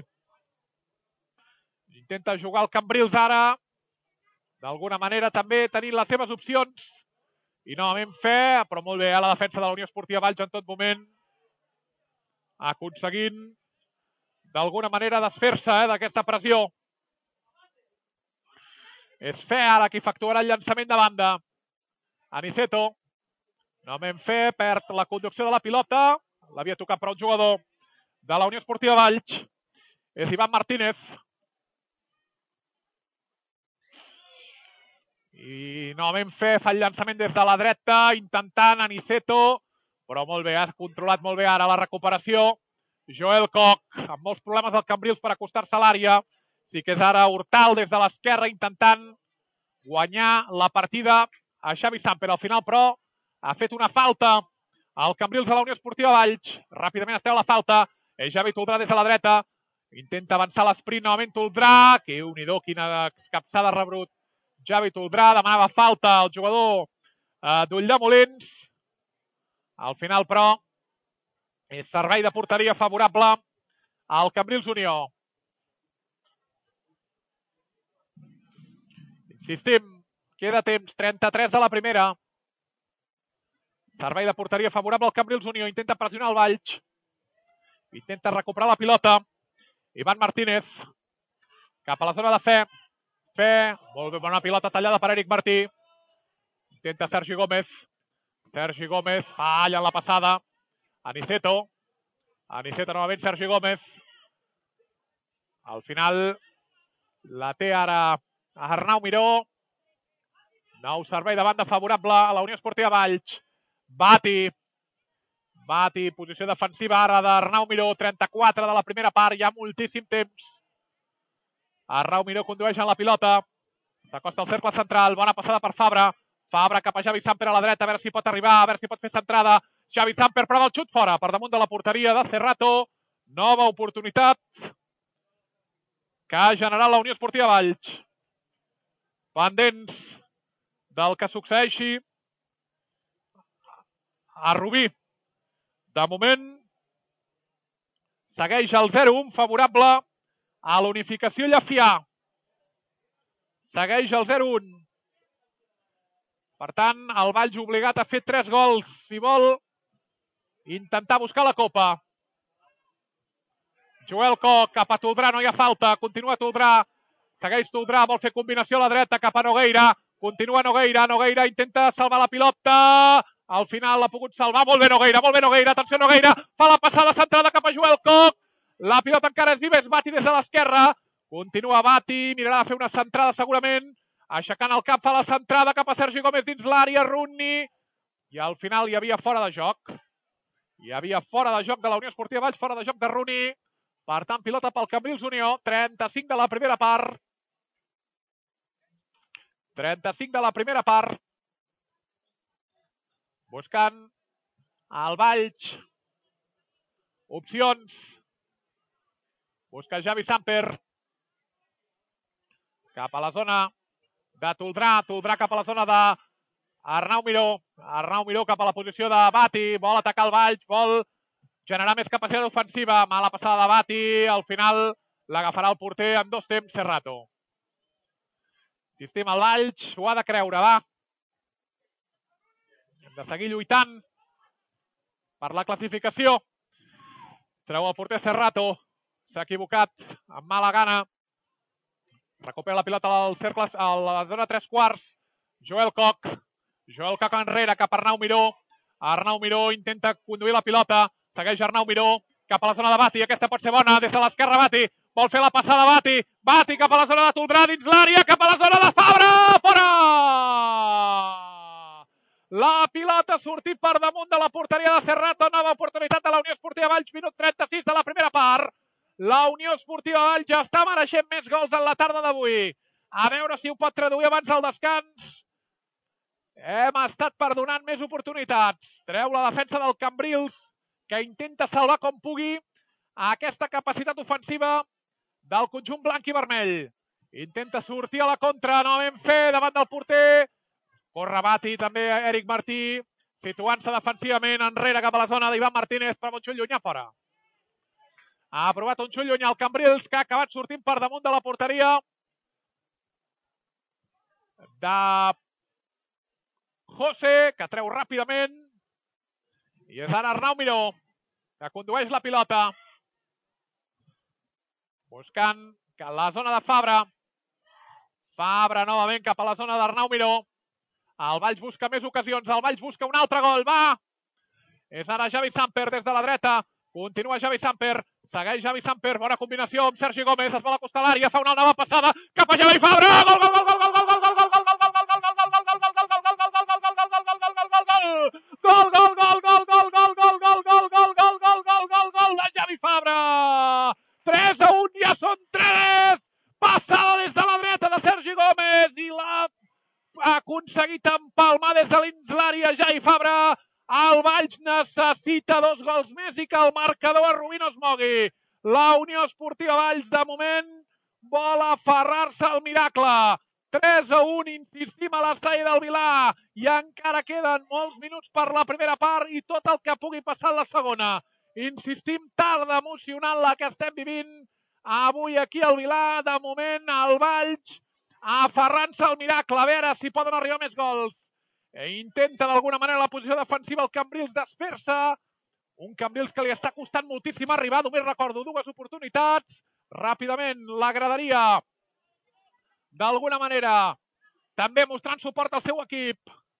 Intenta jugar el Cambrils ara, d'alguna manera també tenint les seves opcions I novament Fe, però molt bé, la defensa de la Unió Esportiva Valls en tot moment, aconseguint d'alguna manera desfer-se d'aquesta pressió. És Fe ara qui efectuarà el llançament de banda. Aniceto. Novament Fe, perd la conducció de la pilota. L'havia tocat per un jugador de la Unió Esportiva Valls. És Ivan Martínez. I novament Fe fa el llançament des de la dreta, intentant Aniceto, però molt bé, ha controlat molt bé ara la recuperació. Joel Koch, amb molts problemes al Cambrils per acostar-se a l'àrea. Sí que és ara Hurtal des de l'esquerra intentant guanyar la partida a Xavi Samper. Al final, però, ha fet una falta al Cambrils de la Unió Esportiva Valls. Ràpidament es treu la falta. És Javi Toldrà des de la dreta. Intenta avançar l'esprint novament Toldrà. Que Déu-n'hi-do, quina escapçada rebrut. Javi Toldrà demanava falta al jugador d'Ulldemolins. Al final, però, és servei de porteria favorable al Cambrils Unió. Insistim, queda temps, 33 de la primera. Servei de porteria favorable al Cambrils Unió. Intenta pressionar el Valls. Intenta recuperar la pilota. Ivan Martínez. Cap a la zona de Fe. Fe. Molt bé, bona pilota tallada per Eric Martí. Intenta Sergi Gómez. Sergi Gómez falla en la passada. Aniceto. Aniceto novament Sergi Gómez. Al final la té ara Arnau Miró. Nou servei de banda favorable a la Unió Esportiva Valls. Bati, posició defensiva ara d'Arnau Miró, 34 de la primera part, hi ha moltíssim temps. Arnau Miró condueix en la pilota, s'acosta al cercle central, bona passada per Fabra. Fabra cap a Xavi Samper a la dreta, a veure si pot arribar, a veure si pot fer centrada. Xavi Samper prova el xut fora, per damunt de la porteria de Cerrato. Nova oportunitat que ha generat la Unió Esportiva Valls. Pendents del que succeeixi a Rubí. De moment, segueix el 0-1 favorable a l'unificació Llefià. Segueix el 0-1. Per tant, el Valls obligat a fer 3 gols si vol intentar buscar la Copa. Joel Koch cap a Toldrà, no hi ha falta. Continua Toldrà. Segueix Toldrà, vol fer combinació a la dreta cap a Nogueira. Continua Nogueira. Nogueira intenta salvar la pilota. Al final l'ha pogut salvar. Molt bé Nogueira. Atenció Nogueira. Fa la passada centrada cap a Joel Koch. La pilota encara és viva. És Bati des de l'esquerra. Continua Bati. Mirarà de fer una centrada segurament. Aixecant el cap fa la centrada cap a Sergi Gómez dins l'àrea. Runni. I al final hi havia fora de joc. Hi havia fora de joc de la Unió Esportiva Valls. Fora de joc de Runni. Per tant, pilota pel Cambrils Unió. 35 de la primera part. 35 de la primera part. Buscant el Valls. Opcions. Busca Xavi Samper. Cap a la zona de Toldrà. Toldrà cap a la zona d'Arnau Miró. Arnau Miró cap a la posició de Bati. Vol atacar el Valls. Vol generar més capacitat ofensiva. Mala passada de Bati. Al final l'agafarà el porter en 2 temps Cerrato. Insistim, el Valls ho ha de creure, va. Hem de seguir lluitant per la classificació. Treu el porter Cerrato. S'ha equivocat amb mala gana. Recupera la pilota al cercle, a la zona 3/4. Joel Koch. Joel Koch enrere cap a Arnau Miró. Arnau Miró intenta conduir la pilota. Segueix Arnau Miró cap a la zona de Bati. Aquesta pot ser bona. Des de l'esquerra Bati. Vol fer la passada Bati. Bati cap a la zona de Toldrà dins l'àrea. Cap a la zona de Fabra. Fora! La pilota ha sortit per damunt de la porteria de Cerrato. Nova oportunitat de la Unió Esportiva Valls. Minut 36 de la primera part. La Unió Esportiva Valls ja està mereixent més gols en la tarda d'avui. A veure si ho pot traduir abans del descans. Hem estat perdonant més oportunitats. Treu la defensa del Cambrils, que intenta salvar com pugui aquesta capacitat ofensiva del conjunt blanc i vermell. Intenta sortir a la contra, novament Fe davant del porter. Corre Bati, també Eric Martí, situant-se defensivament enrere cap a la zona d'Ivan Martínez, però un xut llunyà fora. Ha aprovat un xut llunyà el Cambrils, que ha acabat sortint per damunt de la porteria de José, que treu ràpidament. I és ara Arnau Miró, que condueix la pilota. Buscant la zona de Fabra. Fabra novament cap a la zona d'Arnau Miró. El Valls busca més ocasions, el Valls busca un altre gol, va! És ara Javi Samper des de la dreta. Continua Javi Samper, segueix Javi Samper, bona combinació amb Sergi Gómez, es vol acostar a l'àrea, fa una nova passada, cap a Javi Fabra, gol, gol, gol, gol, gol, gol, gol, gol, gol, gol, gol, gol de Javi Fabra. 3-1, ja són 3. Passada des de la dreta de Sergi Gómez i l'ha aconseguit empalmar des de dins l'àrea Javi Fabra. El Valls necessita 2 gols més i que el marcador a Rubí no es mogui. La Unió Esportiva Valls, de moment, vol aferrar-se al miracle. 3-1, insistim a l'estadi del Vilà. I encara queden molts minuts per la primera part i tot el que pugui passar en la segona. Insistim, tarda emocionant la que estem vivint avui aquí al Vilà. De moment, el Valls aferrant-se al miracle. A veure si poden arribar més gols. Intenta d'alguna manera la posició defensiva el Cambrils desfer-se. Un Cambrils que li està costant moltíssim arribar. Només recordo 2 oportunitats. Ràpidament l'agradaria d'alguna manera també mostrant suport al seu equip.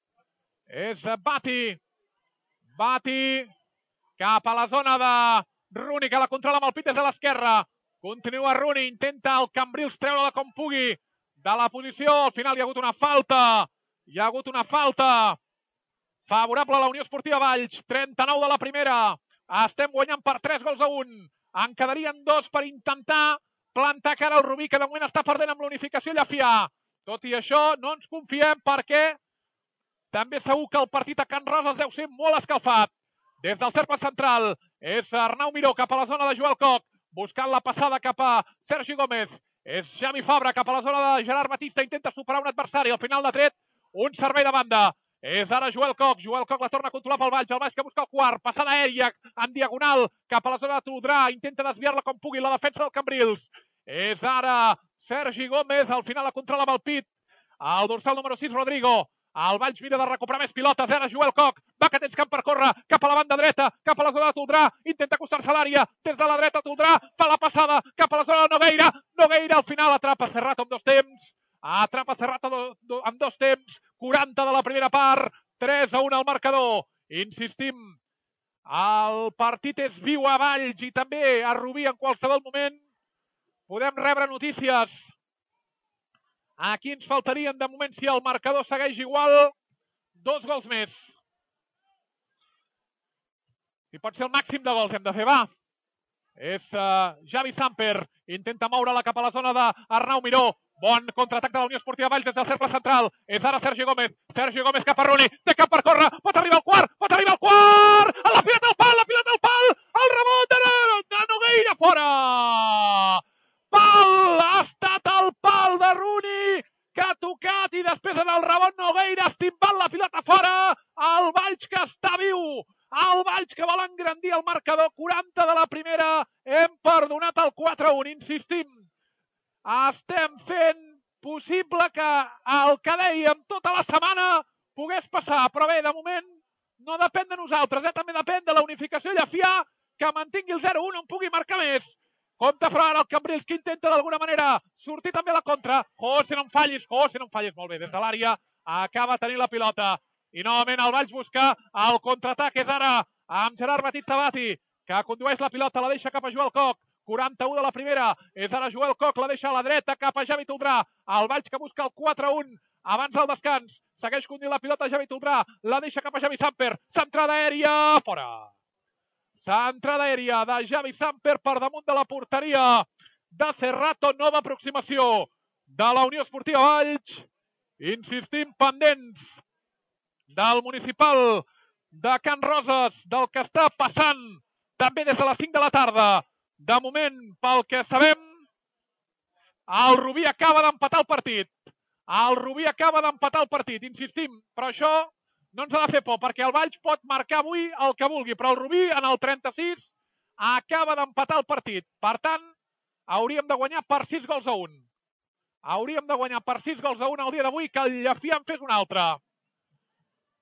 És Bati. Bati cap a la zona de Rooney, que la controla amb el pit des de l'esquerra. Continua Rooney, intenta el Cambrils treure-la com pugui de la posició. Al final hi ha hagut una falta. Hi ha hagut una falta favorable a la Unió Esportiva Valls. 39 de la primera. Estem guanyant per 3-1. En quedarien 2 per intentar plantar cara al Rubí, que de moment està perdent amb l'unificació Llafià. Tot i això, no ens confiem perquè també segur que el partit a Can Roses deu ser molt escalfat. Des del cercle central és Arnau Miró cap a la zona de Joel Coc, buscant la passada cap a Sergi Gómez. És Javi Fabra cap a la zona de Gerard Batista, intenta superar un adversari. Al final de tret, un servei de banda. És ara Joel Coc. Joel Coc la torna a controlar pel Valls. El Valls que busca el quart. Passada aèria en diagonal cap a la zona de Toldrà. Intenta desviar-la com pugui la defensa del Cambrils. És ara Sergi Gómez. Al final la controla amb el pit. El dorsal número 6, Rodrigo. El Valls mira de recuperar més pilotes. Ara Joel Coc. Va que tens camp per córrer. Cap a la banda dreta. Cap a la zona de Toldrà. Intenta acostar-se a l'àrea. Des de la dreta Toldrà. Fa la passada cap a la zona de Nogueira. Nogueira al final atrapa Serrato amb 2 temps. Atrapa Serrato amb 2 temps. 40 de la primera part. 3-1 al marcador. Insistim, el partit és viu a Valls i també a Rubí en qualsevol moment. Podem rebre notícies. Aquí ens faltarien de moment, si el marcador segueix igual, 2 gols més. Si pot ser el màxim de gols hem de fer, va. És Javi Samper. Intenta moure-la cap a la zona d'Arnau Miró. Bon contraatac de la Unió Esportiva Valls des del cercle central. És ara Sergi Gómez. Sergi Gómez cap a Rooney. Té cap per córrer. Pot arribar al quart. Pot arribar al quart. La pilota al pal. La pilota al pal. El rebot de Nogueira fora. Pal. Ha estat el pal de Rooney que ha tocat i després en el rebot Nogueira estimbant la pilota fora. El Valls que està viu. El Valls que vol engrandir el marcador. 40 de la primera. Hem perdonat el 4-1. Insistim. Estem fent possible que el que dèiem tota la setmana pogués passar. Però bé, de moment no depèn de nosaltres. També depèn de la unificació Llafià, que mantingui el 0-1 on pugui marcar més. Compte però ara el Cambrils, que intenta d'alguna manera sortir també a la contra. José, no em fallis. José, no em fallis. Molt bé, des de l'àrea acaba tenint la pilota. I novament el Valls busca el contraatac. És ara amb Gerard Batista Bati, que condueix la pilota, la deixa cap a Joel Coc. 41 de la primera. És ara Joel Coc, la deixa a la dreta cap a Javi Toldrà. El Valls que busca el 4-1 abans del descans. Segueix conduint la pilota Javi Toldrà. La deixa cap a Javi Samper. Centrada aèria. Fora. Centrada aèria de Javi Samper per damunt de la porteria de Serrato. Nova aproximació de la Unió Esportiva Valls. Insistim, pendents del municipal de Can Roses, del que està passant també des de les 5 de la tarda. De moment, pel que sabem, el Rubí acaba d'empatar el partit. El Rubí acaba d'empatar el partit, insistim. Però això no ens ha de fer por, perquè el Valls pot marcar avui el que vulgui. Però el Rubí, en el 36, acaba d'empatar el partit. Per tant, hauríem de guanyar per 6-1. Hauríem de guanyar per 6-1 el dia d'avui, que el Llafià en fes un altre.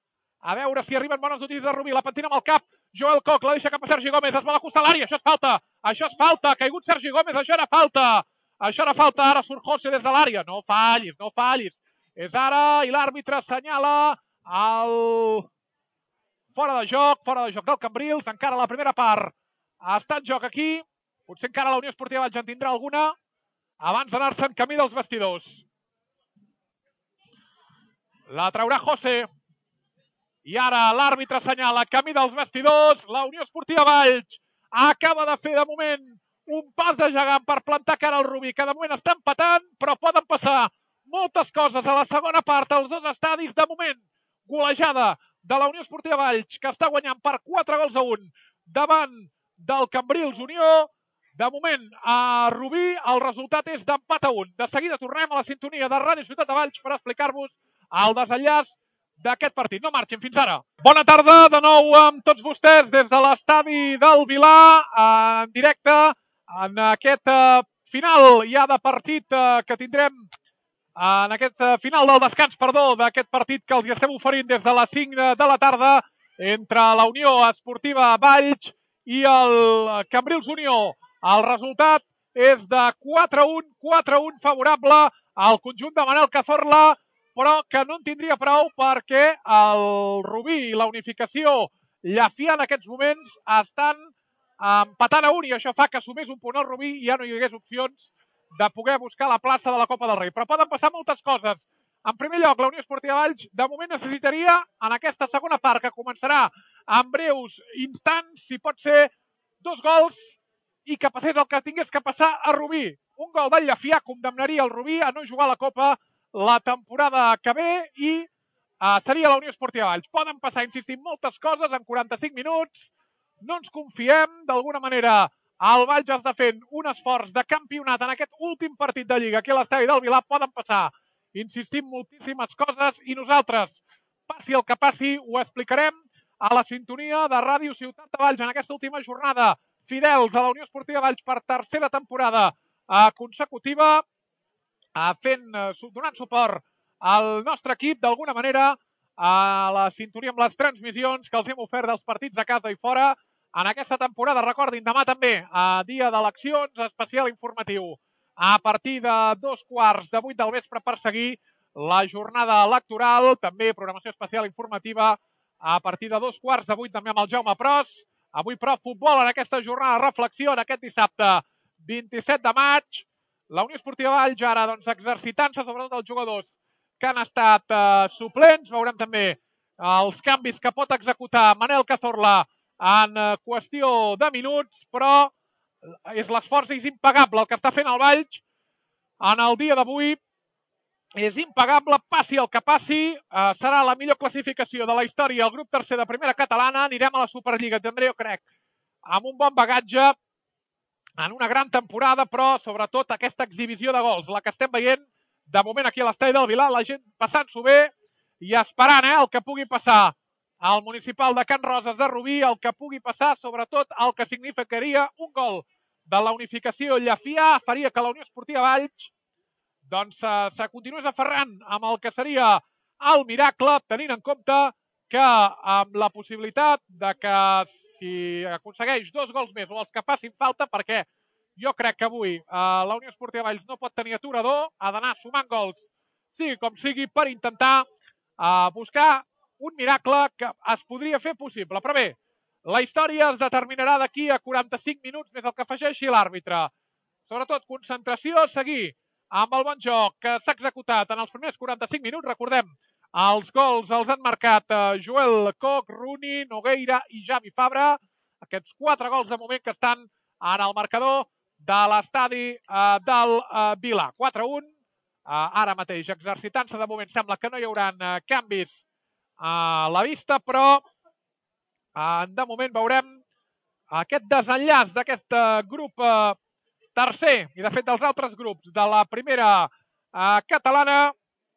A veure si arriben bones notícies de Rubí. La pentina amb el cap. Joel Koch la deixa cap a Sergi Gómez. Es vol acostar a l'àrea. Això és falta. Això és falta. Ha caigut Sergi Gómez. Això era falta. Això era falta. Ara surt José des de l'àrea. No fallis, no fallis. És ara i l'àrbitre assenyala el fora de joc del Cambrils. Encara la primera part està en joc aquí. Potser encara la Unió Esportiva Valls en tindrà alguna abans d'anar-se'n camí dels vestidors. La traurà José. I ara l'àrbitre assenyala camí dels vestidors. La Unió Esportiva Valls acaba de fer de moment un pas de gegant per plantar cara al Rubí, que de moment està empatant, però poden passar moltes coses a la segona part als dos estadis. De moment, golejada de la Unió Esportiva Valls, que està guanyant per 4-1 davant del Cambrils Unió. De moment, a Rubí, el resultat és d'empat a 1. De seguida tornem a la sintonia de Ràdio Ciutat de Valls per explicar-vos el desenllaç d'aquest partit. No marxin, fins ara. Bona tarda de nou amb tots vostès des de l'estadi del Vilar, en directe, en aquest final ja de partit que tindrem, en aquest final del descans, perdó, d'aquest partit que els estem oferint des de les 5 de la tarda entre la Unió Esportiva Valls i el Cambrils Unió. El resultat és de 4-1 favorable al conjunt de Manel Cazorla, però que no en tindria prou perquè el Rubí i la Unificació Llafià en aquests moments estan empatant a 1 i això fa que sumés un punt al Rubí i ja no hi hagués opcions de poder buscar la plaça de la Copa del Rei. Però poden passar moltes coses. En primer lloc, la Unió Esportiva Valls de moment necessitaria en aquesta segona part que començarà en breus instants, si pot ser, 2 gols i que passés el que tingués que passar a Rubí. Un gol del Llafià condemnaria el Rubí a no jugar a la Copa la temporada que ve i seria la Unió Esportiva Valls. Poden passar, insistim, moltes coses en 45 minuts. No ens confiem, d'alguna manera el Valls està fent un esforç de campionat en aquest últim partit de Lliga aquí a l'estadi del Vilar. Poden passar, insistim, moltíssimes coses i nosaltres, passi el que passi, ho explicarem a la sintonia de Ràdio Ciutat de Valls en aquesta última jornada, fidels a la Unió Esportiva Valls per tercera temporada consecutiva, donant suport al nostre equip d'alguna manera a la sintonia amb les transmissions que els hem ofert dels partits a casa i fora en aquesta temporada. Recordin, demà també, dia d'eleccions, especial informatiu a partir de 7:15 del vespre per seguir la jornada electoral, també programació especial informativa a partir de 7:15 també amb el Jaume Pros. Avui, però, futbol en aquesta jornada de reflexió, en aquest dissabte 27 de maig. La Unió Esportiva Valls ara exercitant-se, sobretot els jugadors que han estat suplents. Veurem també els canvis que pot executar Manel Cazorla en qüestió de minuts, però l'esforç és impagable el que està fent el Valls en el dia d'avui. És impagable, passi el que passi, serà la millor classificació de la història al grup tercer de primera catalana. Anirem a la Superliga, també jo crec, amb un bon bagatge, en una gran temporada, però sobretot aquesta exhibició de gols, la que estem veient de moment aquí a l'estadi del Vilar, la gent passant-s'ho bé i esperant el que pugui passar al municipal de Can Roses de Rubí, el que pugui passar, sobretot el que significaria un gol de la Unificació Llafià, faria que la Unió Esportiva Valls se continués aferrant amb el que seria el miracle, tenint en compte que amb la possibilitat de que si aconsegueix 2 gols més o els que facin falta, perquè jo crec que avui la Unió Esportiva Valls no pot tenir aturador, ha d'anar sumant gols, sigui com sigui, per intentar buscar un miracle que es podria fer possible. Però bé, la història es determinarà d'aquí a 45 minuts més el que afegeixi l'àrbitre. Sobretot, concentració, seguir amb el bon joc que s'ha executat en els primers 45 minuts. Recordem, els gols els han marcat Joel Koch, Rooney, Nogueira i Javi Fabra. Aquests 4 gols de moment que estan en el marcador de l'estadi del Vilar. 4-1. Ara mateix, exercitant-se de moment, sembla que no hi haurà canvis a la vista, però de moment veurem aquest desenllaç d'aquest grup tercer i, de fet, dels altres grups de la primera catalana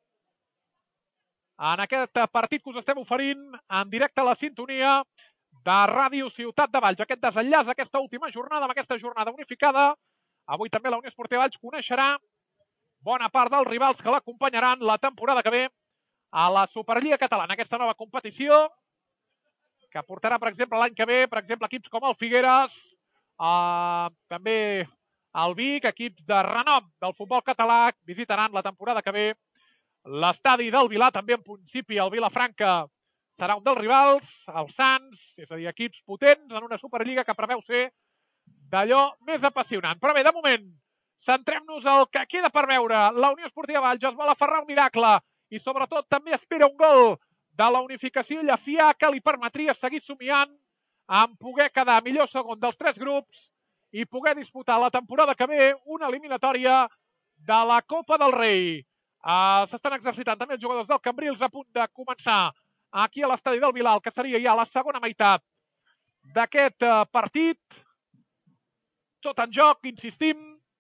en aquest partit que us estem oferint en directe a la sintonia de Ràdio Ciutat de Valls. Aquest desenllaç d'aquesta última jornada, amb aquesta jornada unificada. Avui també la Unió Esportiva Valls coneixerà bona part dels rivals que l'acompanyaran la temporada que ve a la Superliga Catalana, aquesta nova competició, que portarà, per exemple, l'any que ve, per exemple, equips com el Figueres, també el Vic, equips de renom del futbol català, visitaran la temporada que ve l'estadi del Vilar, també en principi el Vilafranca serà un dels rivals, els Sants, és a dir, equips potents en una Superliga que preveu ser d'allò més apassionant. Però bé, de moment, centrem-nos al que queda per veure. La Unió Esportiva Valls es vol aferrar un miracle i sobretot també espera un gol de la unificació Llefià que li permetria seguir somiant en poder quedar millor segon dels 3 grups i poder disputar la temporada que ve una eliminatòria de la Copa del Rei. S'estan exercitant també els jugadors del Cambrils a punt de començar aquí a l'estadi del Vilar, que seria ja la segona meitat d'aquest partit. Tot en joc, insistim.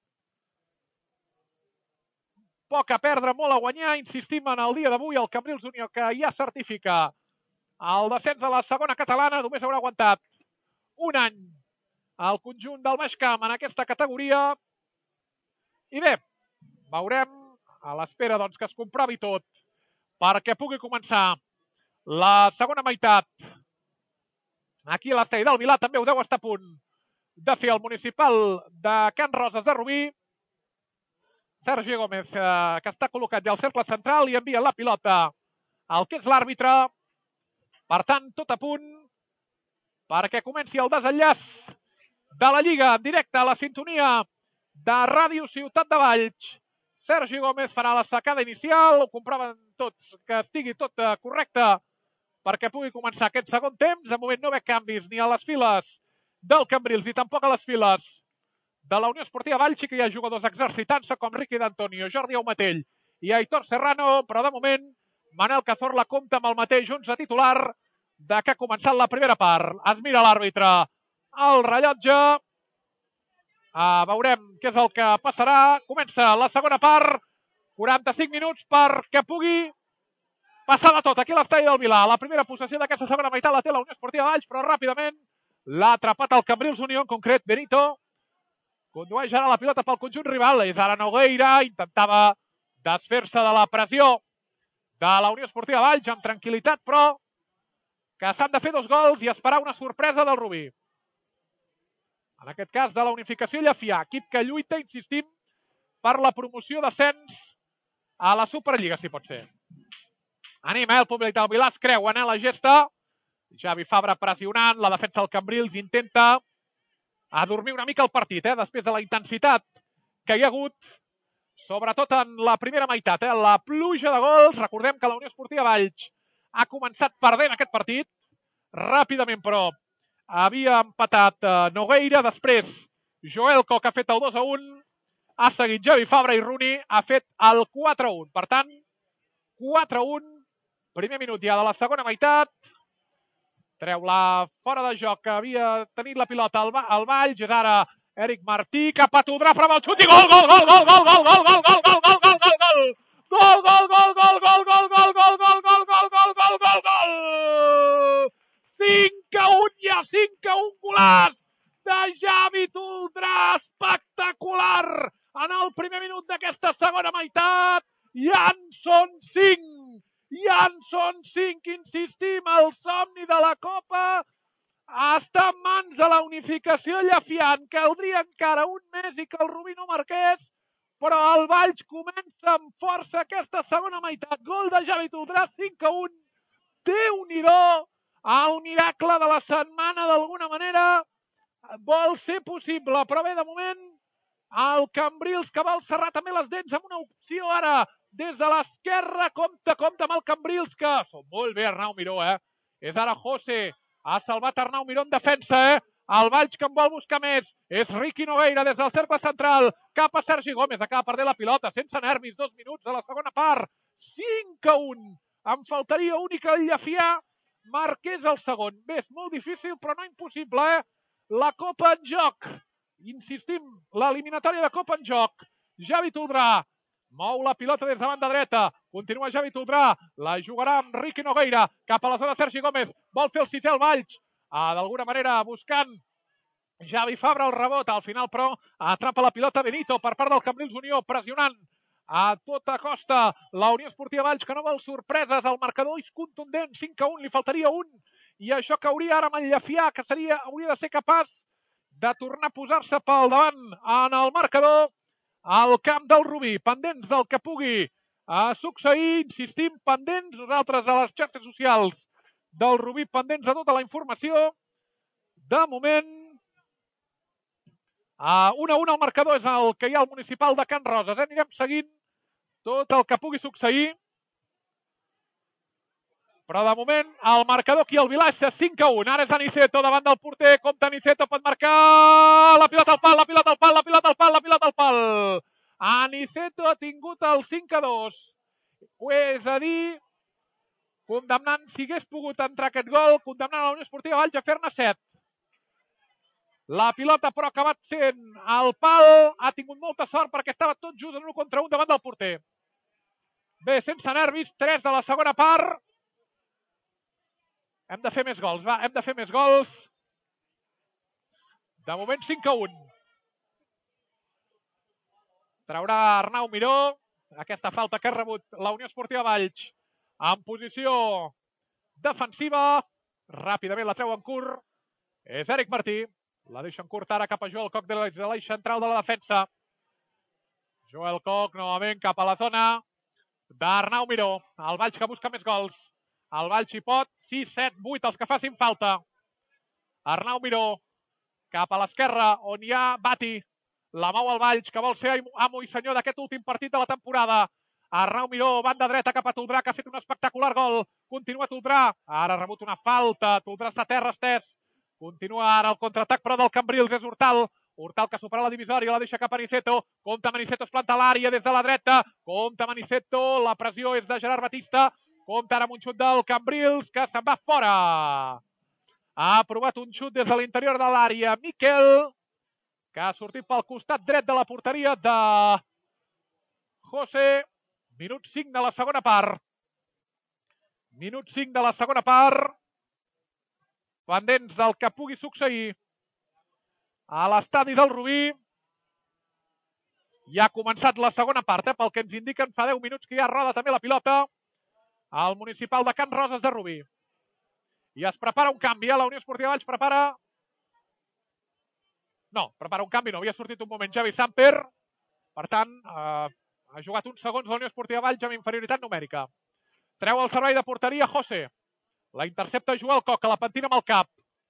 Poc a perdre, molt a guanyar. Insistim en el dia d'avui, el Cambrils Unió, que ja certifica el descens a la segona catalana, només haurà aguantat un any el conjunt del Baix Camp en aquesta categoria. I bé, veurem a l'espera doncs, que es comprovi tot perquè pugui començar la segona meitat. Aquí a l'estadi del Vilar també ho deu estar a punt de fer el municipal de Can Roses de Rubí. Sergi Gómez, que està col·locat ja al cercle central i envia la pilota al que és l'àrbitre. Per tant, tot a punt perquè comenci el desenllaç de la Lliga en directe a la sintonia de Ràdio Ciutat de Valls. Sergi Gómez farà la sacada inicial, ho comproven tots que estigui tot correcte perquè pugui començar aquest segon temps. De moment no ve canvis ni a les files del Cambrils ni tampoc a les files de la Unió Esportiva Valls. Sí que hi ha jugadors exercitant-se com Riqui d'Antonio, Jordi Aumatell i Aitor Serrano, però de moment Manel Cazorla compta amb el mateix 11 titular de que ha començat la primera part. Es mira l'àrbitre al rellotge. Veurem què és el que passarà. Comença la segona part. 45 minuts perquè pugui passar de tot aquí a l'estadi del Vilar. La primera possessió d'aquesta segona meitat la té la Unió Esportiva Valls, però ràpidament l'ha atrapat el Cambrils Unió, en concret Benito. Condueix ara la pilota pel conjunt rival. És ara Nogueira. Intentava desfer-se de la pressió de la Unió Esportiva Valls amb tranquil·litat, però que s'han de fer 2 gols i esperar una sorpresa del Rubí. En aquest cas de la unificació Llefià, equip que lluita, insistim, per la promoció d'ascens a la Superliga, si pot ser. Anima el públic del Vilar, es creuen la gesta. Javi Fabra pressionant, la defensa del Cambrils intenta adormir una mica el partit, després de la intensitat que hi ha hagut, sobretot en la primera meitat. La pluja de gols, recordem que la Unió Esportiva Valls ha començat perdent aquest partit, ràpidament però havia empatat Nogueira, després Joelco, que ha fet el 2-1, ha seguit Javi Fabra i Rooney ha fet el 4-1. Per tant, 4-1, primer minut ja de la segona meitat. Treu-la fora de joc, que havia tenit la pilota al Valls, és ara Eric Martí, cap a Tudrà, però el xut i gol, gol, gol, gol, gol, gol, gol, gol, gol, gol, gol, gol, gol, gol. Gol, gol, gol, gol, gol, gol, gol, gol, gol, gol, gol, gol, gol, gol, gol! 5-1, ja 5-1, golaç de Javi Tudrà, espectacular! En el primer minut d'aquesta segona meitat, ja en són 5! Ja en són 5, insistim, el somni de la Copa està en mans de la unificació Llefià. En caldria encara un més i que el Rubí no marqués, però el Valls comença amb força aquesta segona meitat. Gol de Javi Tudrà, 5-1. Déu-n'hi-do, el miracle de la setmana d'alguna manera vol ser possible, però bé, de moment el Cambrils, que vol serrar també les dents amb una opció ara des de l'esquerra. Compte amb el Cambrils, que són molt bé Arnau Miró, és ara José, ha salvat Arnau Miró en defensa, el Valls que en vol buscar més, és Riqui Nogueira des del cercle central, cap a Sergi Gómez, acaba perdent la pilota, sense nervis, 2 minuts de la segona part, 5-1, em faltaria única el Llefià, marqués el segon. Bé, és molt difícil, però no impossible, la Copa en joc, insistim, l'eliminatòria de Copa en joc. Javi Tudrà mou la pilota des de banda dreta, continua Javi Tudrà, la jugarà amb Riqui Nogueira, cap a la zona Sergi Gómez, vol fer el 6è al Valls, d'alguna manera buscant Javi Fabra el rebot, al final però atrapa la pilota Benito per part del Cambrils Unió, pressionant a tota costa. La Unió Esportiva Valls, que no vol sorpreses, el marcador és contundent, 5-1, li faltaria un, i això que hauria ara Manllafià, que hauria de ser capaç de tornar a posar-se pel davant en el marcador al camp del Rubí, pendents del que pugui succeir, insistim, pendents nosaltres a les xarxes socials del Rubí, pendents de tota la informació. De moment, 1-1 el marcador és el que hi ha al municipal de Can Roses. Anirem seguint tot el que pugui succeir. Però de moment el marcador aquí al Vilaix és 5-1. Ara és Aniceto davant del porter. Compte Aniceto, pot marcar la pilota al pal, la pilota al pal, la pilota al pal, la pilota al pal. Aniceto ha tingut el 5-2. És a dir, condemnant, si hagués pogut entrar aquest gol, condemnant la Unió Esportiva Valls a fer-ne 7. La pilota però ha acabat sent al pal. Ha tingut molta sort perquè estava tot just en 1 contra 1 davant del porter. Bé, sense nervis, 3 de la segona part. Hem de fer més gols, va, hem de fer més gols. De moment 5-1. Traurà Arnau Miró aquesta falta que ha rebut la Unió Esportiva Valls en posició defensiva. Ràpidament la treu en curt. És Eric Martí. La deixa en curt ara cap a Joel Koch de l'eix central de la defensa. Joel Koch novament cap a la zona d'Arnau Miró. El Valls que busca més gols. El Valls hi pot, 6, 7, 8, els que facin falta. Arnau Miró, cap a l'esquerra, on hi ha Bati. La mou al Valls, que vol ser amo i senyor d'aquest últim partit de la temporada. Arnau Miró, banda dreta cap a Toldrà, que ha fet un espectacular gol. Continua Toldrà, ara ha rebut una falta. Toldrà està a terra estès. Continua ara el contraatac, però del Cambrils és Hortal. Hortal que supera la divisòria, la deixa cap a Aniceto. Compte amb Aniceto, es planta a l'àrea des de la dreta. Compte amb Aniceto, la pressió és de Gerard Batista. Compte ara amb un xut del Cambrils, que se'n va fora. Ha provat un xut des de l'interior de l'àrea. Miquel, que ha sortit pel costat dret de la porteria de José. Minut 5 de la segona part. Minut 5 de la segona part. Pendents del que pugui succeir a l'estadi del Rubí. Ja ha començat la segona part, pel que ens indiquen fa 10 minuts que ja roda també la pilota al municipal de Can Roses de Rubí. I es prepara un canvi, la Unió Esportiva Valls prepara... No, prepara un canvi, no, havia sortit un moment Javi Samper, per tant, ha jugat uns segons la Unió Esportiva Valls amb inferioritat numèrica. Treu el servei de porteria José. La intercepta Joel Koch, que la pentina amb el cap.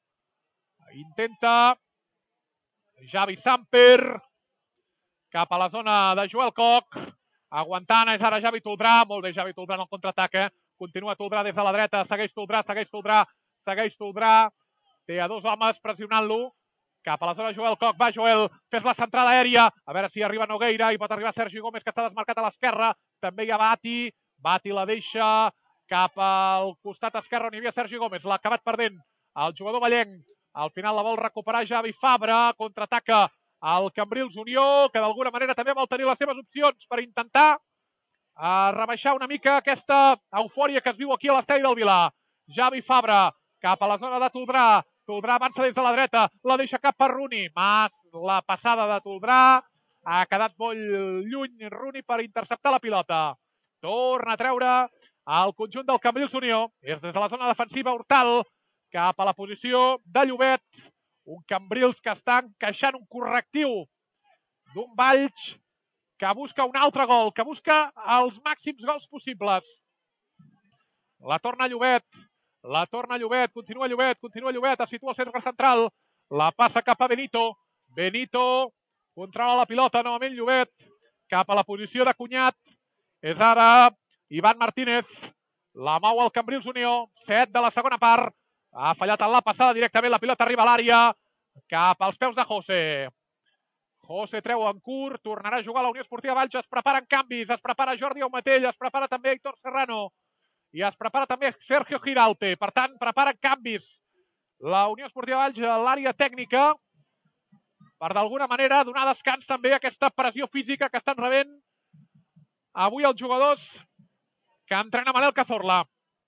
Intenta Javi Samper cap a la zona de Joel Koch. Aguantant és ara Javi Toldrà. Molt bé Javi Toldrà en el contraatac. Continua Toldrà des de la dreta. Segueix Toldrà, segueix Toldrà, segueix Toldrà. Té a 2 homes pressionant-lo. Cap a la zona Joel Koch. Va Joel, fes la centrada aèria. A veure si arriba Nogueira i pot arribar Sergi Gómez, que està desmarcat a l'esquerra. També hi ha Bati. Bati la deixa cap al costat esquerre on hi havia Sergi Gómez. L'ha acabat perdent el jugador ballenc. Al final la vol recuperar Javi Fabra. Contraataca el Cambrils Unió, que d'alguna manera també vol tenir les seves opcions per intentar rebaixar una mica aquesta eufòria que es viu aquí a l'estadi del Vilar. Javi Fabra cap a la zona de Toldrà. Toldrà avança des de la dreta, la deixa cap per Runi. Mas, la passada de Toldrà. Ha quedat molt lluny Runi per interceptar la pilota. Torna a treure el conjunt del Cambrils Unió. És des de la zona defensiva Hortal cap a la posició de Llobet. Un Cambrils que està encaixant un correctiu d'un Valls que busca un altre gol, que busca els màxims gols possibles. La torna Llobet. La torna Llobet, continua Llobet, es situa al centre central, la passa cap a Benito. Benito controla la pilota, novament Llobet, cap a la posició de Cunyat. És ara Ivan Martínez, la mou al Cambrils Unió, 7 de la segona part. Ha fallat en la passada directament, la pilota arriba a l'àrea, cap als peus de José. José treu en curt, tornarà a jugar a la Unió Esportiva Valls, es preparen canvis, es prepara Jordi Aumatell, es prepara també Héctor Serrano i es prepara també Sergio Giralte. Per tant, preparen canvis la Unió Esportiva Valls a l'àrea tècnica per d'alguna manera donar descans també a aquesta pressió física que estan rebent avui els jugadors que entrena Manel Cazorla.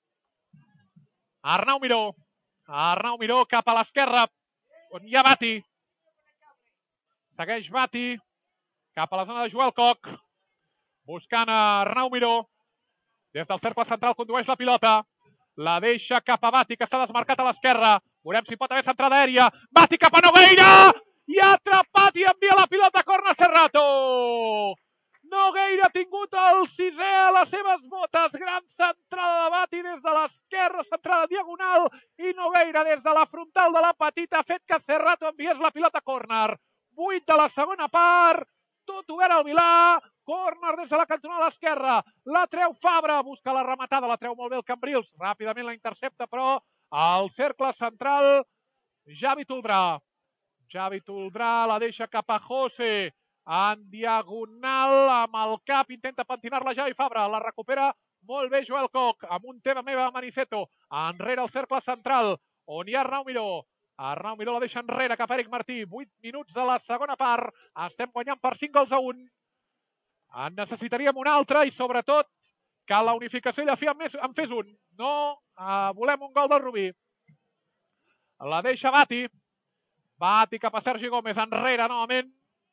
Arnau Miró cap a l'esquerra, on hi ha Bati. Segueix Bati cap a la zona de Joel Koch. buscant Arnau Miró. Des del cercle central condueix la pilota. La deixa cap a Bati, que està desmarcat a l'esquerra. Veurem si pot haver centrada aèria. Bati cap a Nogueira! I ha atrapat i envia la pilota a córner Serrato. Nogueira ha tingut el 6è a les seves botes. Gran centrada de Bati des de l'esquerra, centrada diagonal. I Nogueira des de la frontal de la petita ha fet que Serrato enviés la pilota a córner. 8 de la segona part. Tot obert al Vilà. Córner des de la cantonada a l'esquerra. La treu Fabra. Busca la rematada. La treu molt bé el Cambrils. Ràpidament la intercepta, però al cercle central Javi Toldrà. Javi Toldrà la deixa cap a José. En diagonal amb el cap. Intenta pentinar-la Javi Fabra. La recupera molt bé Joel Koch. Amb un tema meva Maniceto. Enrere el cercle central on hi ha Arnau Miró. Arnau Miró la deixa enrere cap a Eric Martí. 8 minuts de la segona part. Estem guanyant per 5-1. En necessitaríem un altre i sobretot que la unificació i la FIA en fes un. No volem un gol del Rubí. La deixa Bati. Bati cap a Sergi Gómez. Enrere novament.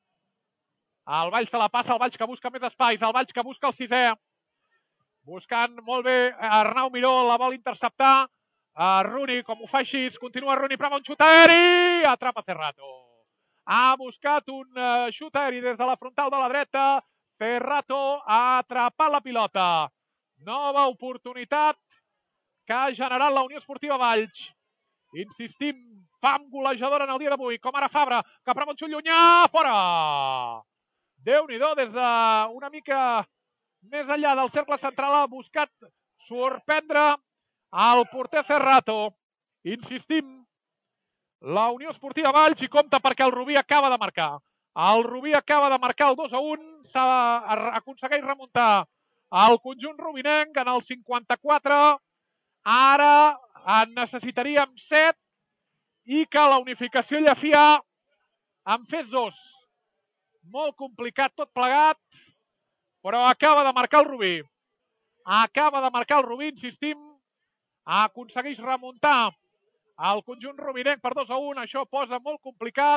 El Valls se la passa. El Valls que busca més espais. El Valls que busca el 6è. Buscant molt bé Arnau Miró. La vol interceptar. Rooney, com ho fa així, continua Rooney, prova un xut aeri, atrapa Serrato. Ha buscat un xut aeri des de la frontal de la dreta, Serrato ha atrapat la pilota. Nova oportunitat que ha generat la Unió Esportiva Valls. Insistim, fam golejadora en el dia d'avui, com ara Fabra, que prova un xut llunyà, fora! Déu-n'hi-do, des d'una mica més enllà del cercle central ha buscat sorprendre el porter Serrato. Insistim, la Unió Esportiva Valls hi compta perquè el Rubí acaba de marcar. El Rubí acaba de marcar el 2-1. Aconsegueix remuntar el conjunt rubinenc en el 54. Ara en necessitaríem 7 i que la unificació i la FIA en fes 2. Molt complicat tot plegat, però acaba de marcar el Rubí. Acaba de marcar el Rubí, insistim. Aconsegueix remuntar el conjunt rubinenc per 2-1. Això posa molt complicat.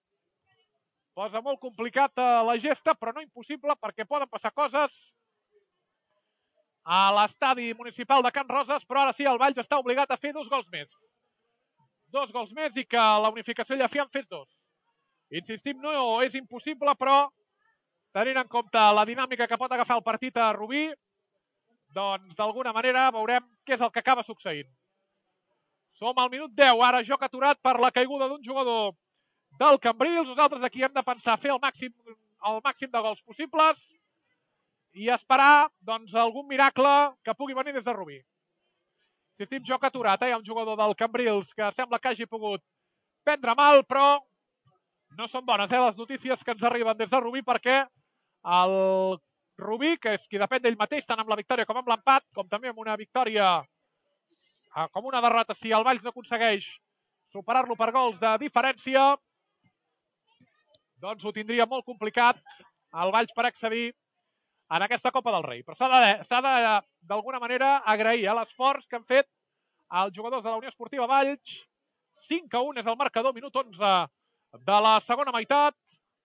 Posa molt complicat la gesta, però no impossible perquè poden passar coses a l'estadi municipal de Can Roses, però ara sí, el Valls està obligat a fer 2 gols més. 2 gols més i que la unificació i la FIA en fes 2. Insistim, no és impossible, però tenint en compte la dinàmica que pot agafar el partit a Rubí, doncs d'alguna manera veurem què és el que acaba succeint. Som al minut 10, ara joc aturat per la caiguda d'un jugador del Cambrils. Nosaltres aquí hem de pensar fer el màxim de gols possibles i esperar doncs, algun miracle que pugui venir des de Rubí. Si estem joc aturat, hi ha un jugador del Cambrils que sembla que hagi pogut prendre mal, però no són bones les notícies que ens arriben des de Rubí perquè el Rubí, que és qui depèn d'ell mateix, tant amb la victòria com amb l'empat, com també amb una victòria, com una derrota, si el Valls no aconsegueix superar-lo per gols de diferència, doncs ho tindria molt complicat el Valls per accedir en aquesta Copa del Rei. Però s'ha de, d'alguna manera, agrair l'esforç que han fet els jugadors de la Unió Esportiva Valls. 5-1 és el marcador, minut 11 de la segona meitat.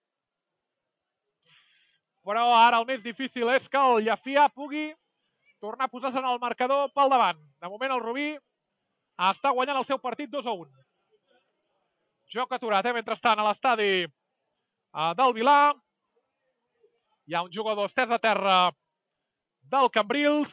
Però ara el més difícil és que el Llafia pugui tornar a posar-se en el marcador pel davant. De moment el Rubí està guanyant el seu partit 2-1. Joc aturat, mentrestant, a l'estadi del Vilà. Hi ha un jugador estès a terra del Cambrils.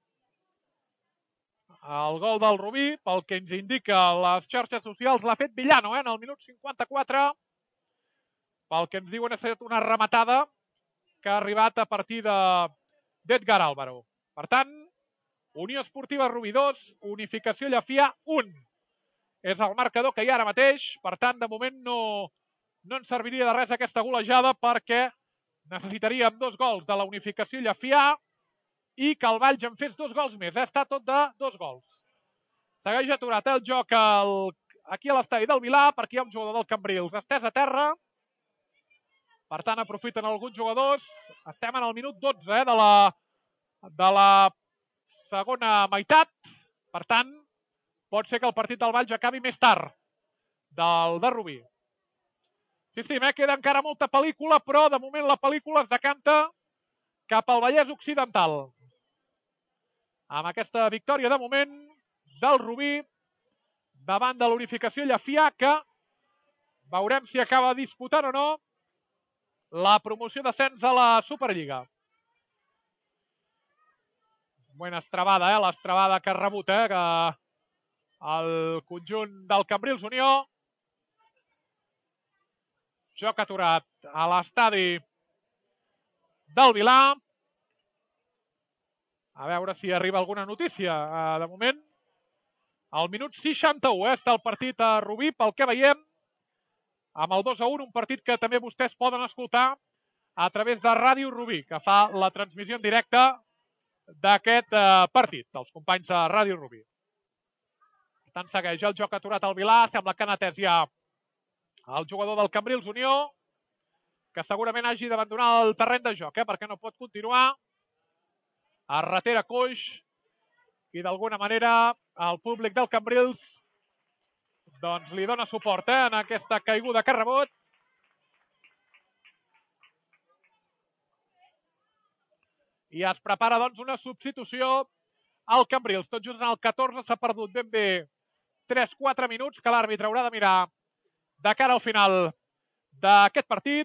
El gol del Rubí, pel que ens indica les xarxes socials, l'ha fet Villano en el minut 54. Pel que ens diuen ha estat una rematada que ha arribat a partir d'Edgar Álvaro. Per tant, Unió Esportiva Rubí 2, Unificació Llafia 1. És el marcador que hi ha ara mateix. Per tant, de moment no ens serviria de res aquesta golejada perquè necessitaríem 2 gols de la Unificació Llafia i que el Valls en fes 2 gols més. Està tot de 2 gols. Segueix aturat el joc aquí a l'estadi del Vilà perquè hi ha un jugador del Cambrils estès a terra. Per tant, aprofiten alguns jugadors. Estem en el minut 12 de la segona meitat. Per tant, pot ser que el partit del Valls acabi més tard del de Rubí. Sí, queda encara molta pel·lícula, però de moment la pel·lícula es decanta cap al Vallès Occidental. Amb aquesta victòria de moment del Rubí davant de l'Unificació Llefià, que veurem si acaba disputant o no la promoció d'ascens a la Superliga. Bona estrabada, l'estrabada que ha rebut, que el conjunt del Cambrils Unió. Joc aturat a l'estadi del Vilà. A veure si arriba alguna notícia. De moment, al minut 61 està el partit a Rubí, pel que veiem, amb el 2-1, un partit que també vostès poden escoltar a través de Ràdio Rubí, que fa la transmissió en directe d'aquest partit, dels companys de Ràdio Rubí. Per tant, segueix el joc aturat al Vilà, sembla que han atès ja el jugador del Cambrils Unió, que segurament hagi d'abandonar el terreny de joc, perquè no pot continuar. Es retira coix i d'alguna manera el públic del Cambrils doncs li dona suport en aquesta caiguda que ha rebut. I es prepara doncs una substitució al Cambrils. Tot just en el 14 s'ha perdut ben bé 3-4 minuts que l'àrbitre haurà de mirar de cara al final d'aquest partit.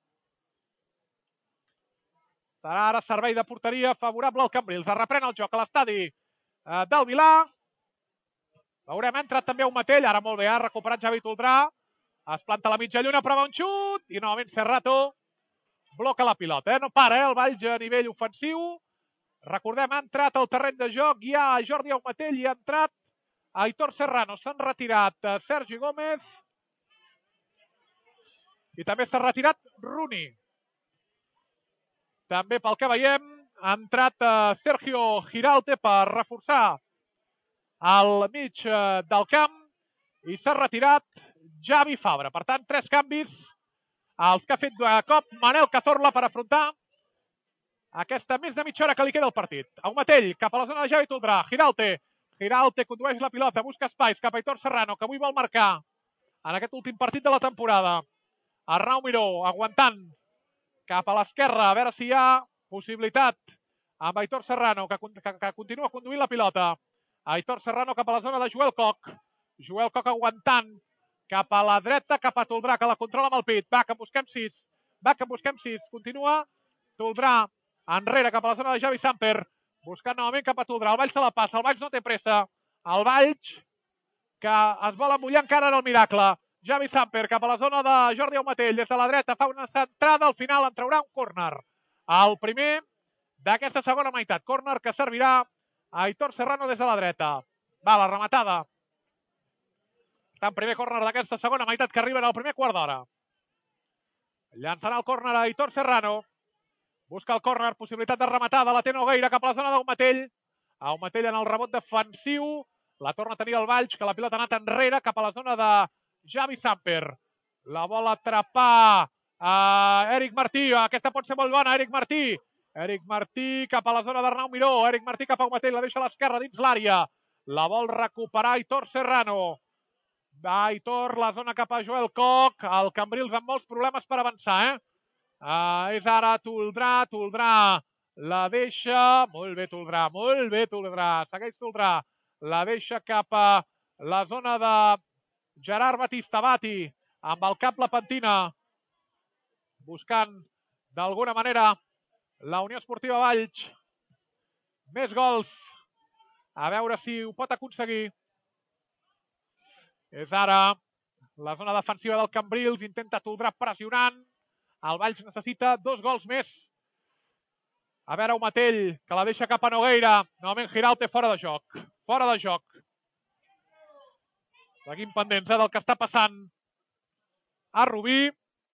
Serà ara servei de porteria favorable al Cambrils. Es reprèn el joc a l'estadi del Vilà. Veurem, ha entrat també un Matell. Ara molt bé, ha recuperat Javi Toldrà. Es planta a la mitja lluna, prova un xut. I novament Serrato bloca la pilota. No para el Valls a nivell ofensiu. Recordem, ha entrat al terreny de joc ja Jordi Aumatell i ha entrat Aitor Serrano. S'han retirat Sergi Gómez. I també s'ha retirat Rooney. També pel que veiem ha entrat Sergio Giralte per reforçar al mig del camp i s'ha retirat Javi Fabra. Per tant, 3 canvis els que ha fet de cop Manel Cazorla per afrontar aquesta més de mitja hora que li queda al partit. Aumatell cap a la zona de Javi Toldrà. Giralte condueix la pilota, busca espais cap a Aitor Serrano, que avui vol marcar en aquest últim partit de la temporada. Arnau Miró aguantant cap a l'esquerra, a veure si hi ha possibilitat amb Aitor Serrano, que continua conduint la pilota. Aitor Serrano cap a la zona de Joel Koch. Joel Koch aguantant cap a la dreta, cap a Toldrà, que la controla amb el pit. Va, que en busquem 6. Continua Toldrà enrere cap a la zona de Javi Samper. Buscant novament cap a Toldrà. El Valls se la passa. El Valls no té pressa. El Valls que es vol embullar encara en el miracle. Javi Samper cap a la zona de Jordi Aumatell. Des de la dreta fa una centrada. Al final en traurà un córner. El primer d'aquesta segona meitat. Córner que servirà a Aitor Serrano des de la dreta. Va, la rematada. Tant primer córner d'aquesta segona meitat que arriba en el primer quart d'hora. Llançarà el córner a Aitor Serrano. Busca el córner, possibilitat de rematada. La té Nogueira cap a la zona d'Aumatell. Aumatell en el rebot defensiu. La torna a tenir el Valls, que la pilota ha anat enrere cap a la zona de Javi Samper. La vol atrapar Eric Martí. Aquesta pot ser molt bona, Eric Martí. Eric Martí cap a la zona d'Arnau Miró. Eric Martí cap a Aumatell, la deixa a l'esquerra dins l'àrea. La vol recuperar Aitor Serrano. Va Aitor, la zona cap a Joel Koch. El Cambrils amb molts problemes per avançar, és ara Toldrà. La deixa. Molt bé Toldrà. Segueix Toldrà. La deixa cap a la zona de Gerard Batista Bati. Amb el cap la pentina. Buscant d'alguna manera la Unió Esportiva Valls més gols. A veure si ho pot aconseguir. És ara la zona defensiva del Cambrils. Intenta Toldrà pressionant. El Valls necessita 2 gols més. A veure Aumatell, que la deixa cap a Nogueira. Novament Giralte fora de joc. Seguim pendents del que està passant a Rubí.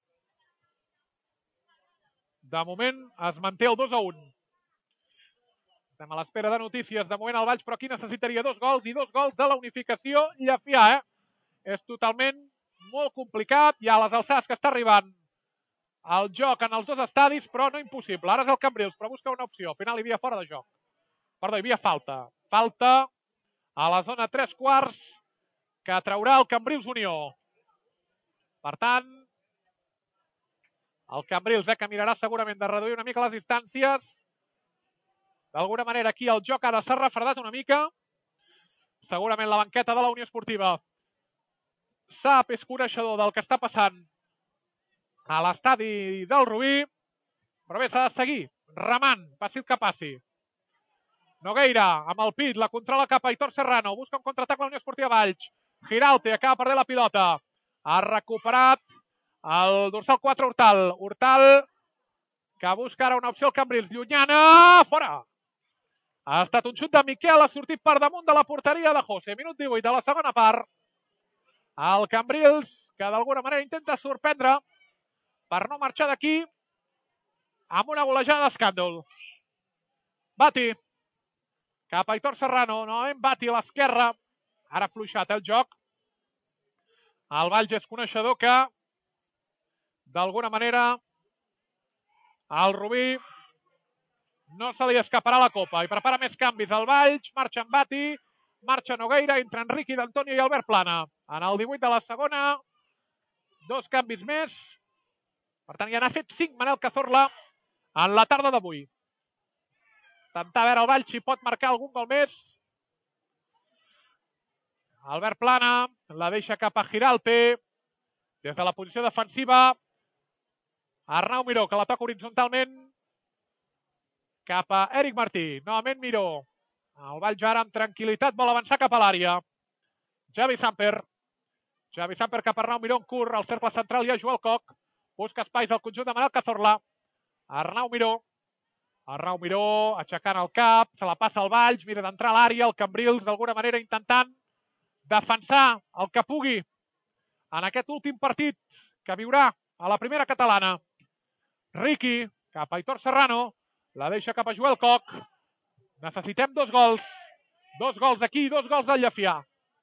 De moment es manté el 2-1. Estem a l'espera de notícies. De moment el Valls, però aquí necessitaria 2 gols i 2 gols de la Unificació Llefià. És totalment molt complicat. Hi ha les alçades que està arribant el joc en els 2 estadis, però no impossible. Ara és el Cambrils, però busca una opció. Al final hi havia fora de joc. Perdó, hi havia falta. Falta a la zona 3/4 que traurà el Cambrils Unió. Per tant, El Cambrils, que mirarà segurament de reduir una mica les distàncies. D'alguna manera aquí el joc ara s'ha refredat una mica. Segurament la banqueta de la Unió Esportiva sap, és coneixedor del que està passant a l'estadi del Rubí, però bé, s'ha de seguir remant, passi el que passi. Nogueira, amb el pit, la controla cap a Aitor Serrano, busca un contraatac la Unió Esportiva Valls. Girauta acaba perdent la pilota. Ha recuperat el dorsal 4 Hurtal. Hurtal, que busca ara una opció al Cambrils. Llunyana, fora. Ha estat un xut de Miquel, ha sortit per damunt de la porteria de José. Minut 18 de la segona part. El Cambrils, que d'alguna manera intenta sorprendre per no marxar d'aquí amb una golejada d'escàndol. Bati, cap a Aitor Serrano, novament Bati a l'esquerra. Ara ha fluixat el joc. El Valls és coneixedor que, d'alguna manera, al Rubí no se li escaparà la copa i prepara més canvis al Valls. Marxa en Bati, marxa Nogueira, entra Enriqui d'Antonio i Albert Plana. En el 18 de la segona, 2 canvis més. Per tant, ja n'ha fet 5 Manel Cazorla en la tarda d'avui. Intentar veure el Valls si pot marcar algun gol més. Albert Plana la deixa cap a Girauta. Des de la posició defensiva, Arnau Miró, que la toca horitzontalment cap a Eric Martí. Novament Miró. El Valls ara amb tranquil·litat vol avançar cap a l'àrea. Javi Samper. Javi Samper cap a Arnau Miró en curt. Al cercle central hi ha Joel Coc. Busca espais al conjunt de Manel Cazorla. Arnau Miró. Arnau Miró aixecant el cap. Se la passa al Valls. Mira d'entrar a l'àrea. El Cambrils d'alguna manera intentant defensar el que pugui en aquest últim partit que viurà a la primera catalana. Riqui cap a Aitor Serrano. La deixa cap a Joel Coc. Necessitem 2 gols. 2 gols aquí, 2 gols del Llefià.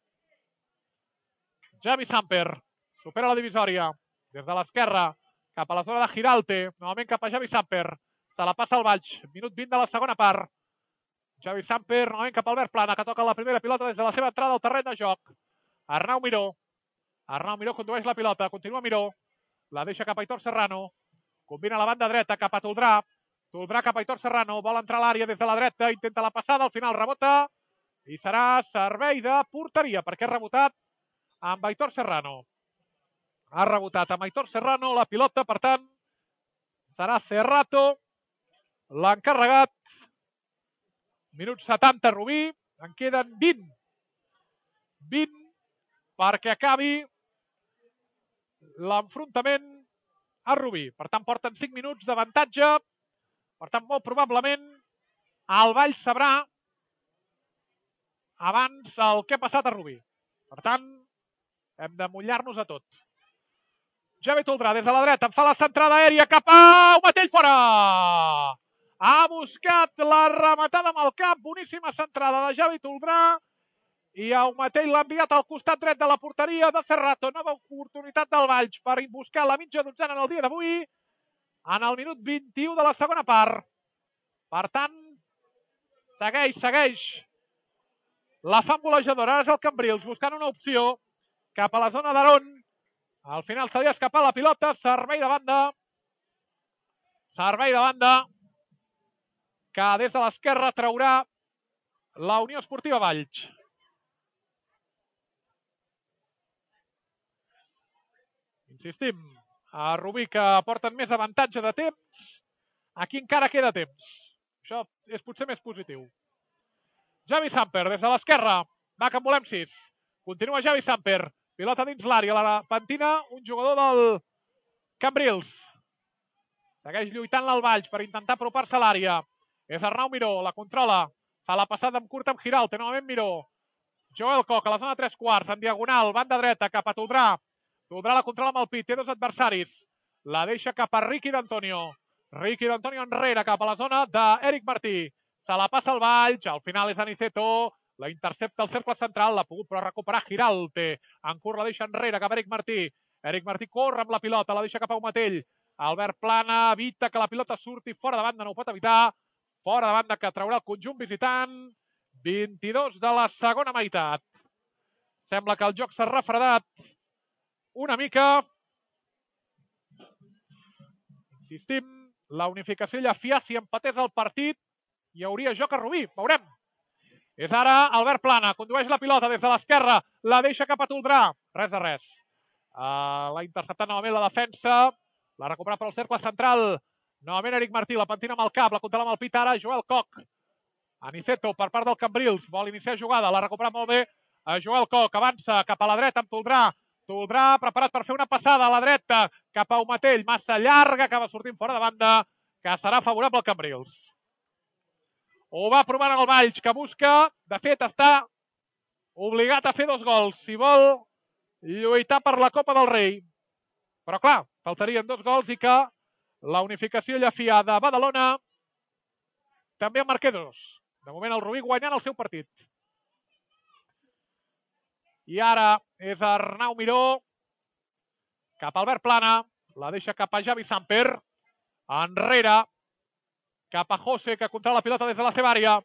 Javi Samper supera la divisòria. Des de l'esquerra cap a la zona de Girauta. Novament cap a Javi Samper. Se la passa al Valls. Minut 20 de la segona part. Javi Samper, novament cap a Albert Plana, que toca la primera pilota des de la seva entrada al terreny de joc. Arnau Miró. Arnau Miró condueix la pilota. Continua Miró. La deixa cap a Aitor Serrano. Combina la banda dreta cap a Toldrà. Toldrà cap a Aitor Serrano. Vol entrar a l'àrea des de la dreta. Intenta la passada. Al final rebota. I serà servei de porteria perquè ha rebotat amb Aitor Serrano. Ha rebotat amb Aitor Serrano la pilota. Per tant, serà Cerrato l'encarregat. Minut 70, Rubí. En queden 20. 20 perquè acabi l'enfrontament a Rubí. Per tant, porten 5 minuts d'avantatge. Per tant, molt probablement el Valls sabrà abans el que ha passat a Rubí. Per tant, hem de mullar-nos a tot. Javi Toldrà des de la dreta. En fa la centrada aèria cap a Umatell, fora! Ha buscat la rematada amb el cap. Boníssima centrada de Javi Toldrà. I a Umatell l'ha enviat al costat dret de la porteria de Cerrato. Nova oportunitat del Valls per buscar la mitja dotzena en el dia d'avui. En el minut 21 de la segona part. Per tant, segueix la fam golejadora. Ara és el Cambrils buscant una opció cap a la zona d'Aron. Al final se li ha escapat la pilota. Servei de banda. Servei de banda que des de l'esquerra traurà la Unió Esportiva Valls. Insistim, a Rubí que porten més avantatge de temps. Aquí encara queda temps. Això és potser més positiu. Javi Samper des de l'esquerra. Va, que en volem 6. Continua Javi Samper. Pilota dins l'àrea. La pentina un jugador del Cambrils. Segueix lluitant el Valls per intentar apropar-se a l'àrea. És Arnau Miró. La controla. Fa la passada amb curta amb Girauta. Novament Miró. Joel Coc a la zona 3/4. En diagonal. Banda dreta cap a Toldrà. Toldrà la controla amb el pit. Té 2 adversaris. La deixa cap a Riqui d'Antonio. Riqui d'Antonio enrere cap a la zona d'Eric Martí. Se la passa al Valls. Al final és Aniceto. La intercepta al cercle central. L'ha pogut però recuperar Girauta. En curt la deixa enrere cap a Eric Martí. Eric Martí corre amb la pilota. La deixa cap a Umatell. Albert Plana evita que la pilota surti fora de banda. No ho pot evitar. Fora de banda que traurà el conjunt visitant. 22 de la segona meitat. Sembla que el joc s'ha refredat una mica. Insistim, la unificació Llafià, si empatés el partit, hi hauria joc a Rubí, veurem. És ara Albert Plana, condueix la pilota des de l'esquerra, la deixa cap a Toldrà, res de res. L'ha interceptat novament la defensa, l'ha recuperat per al cercle central, novament Eric Martí, la pentina amb el cap, la controla amb el pit ara, Joel Koch. Aniceto per part del Cambrils, vol iniciar jugada, l'ha recuperat molt bé Joel Koch, avança cap a la dreta amb Toldrà, Toldrà preparat per fer una passada a la dreta cap a Umatell, massa llarga, acaba sortint fora de banda, que serà favorable al Cambrils. Ho va provant el Valls, que busca, de fet està obligat a fer 2 gols, si vol lluitar per la Copa del Rei. Però clar, faltarien 2 gols i que la unificació Llafià de Badalona també en marqué 2. De moment el Rubí guanyant el seu partit. I ara és Arnau Miró, cap a Albert Plana, la deixa cap a Javi Samper, enrere, cap a José, que controla la pilota des de la seva àrea.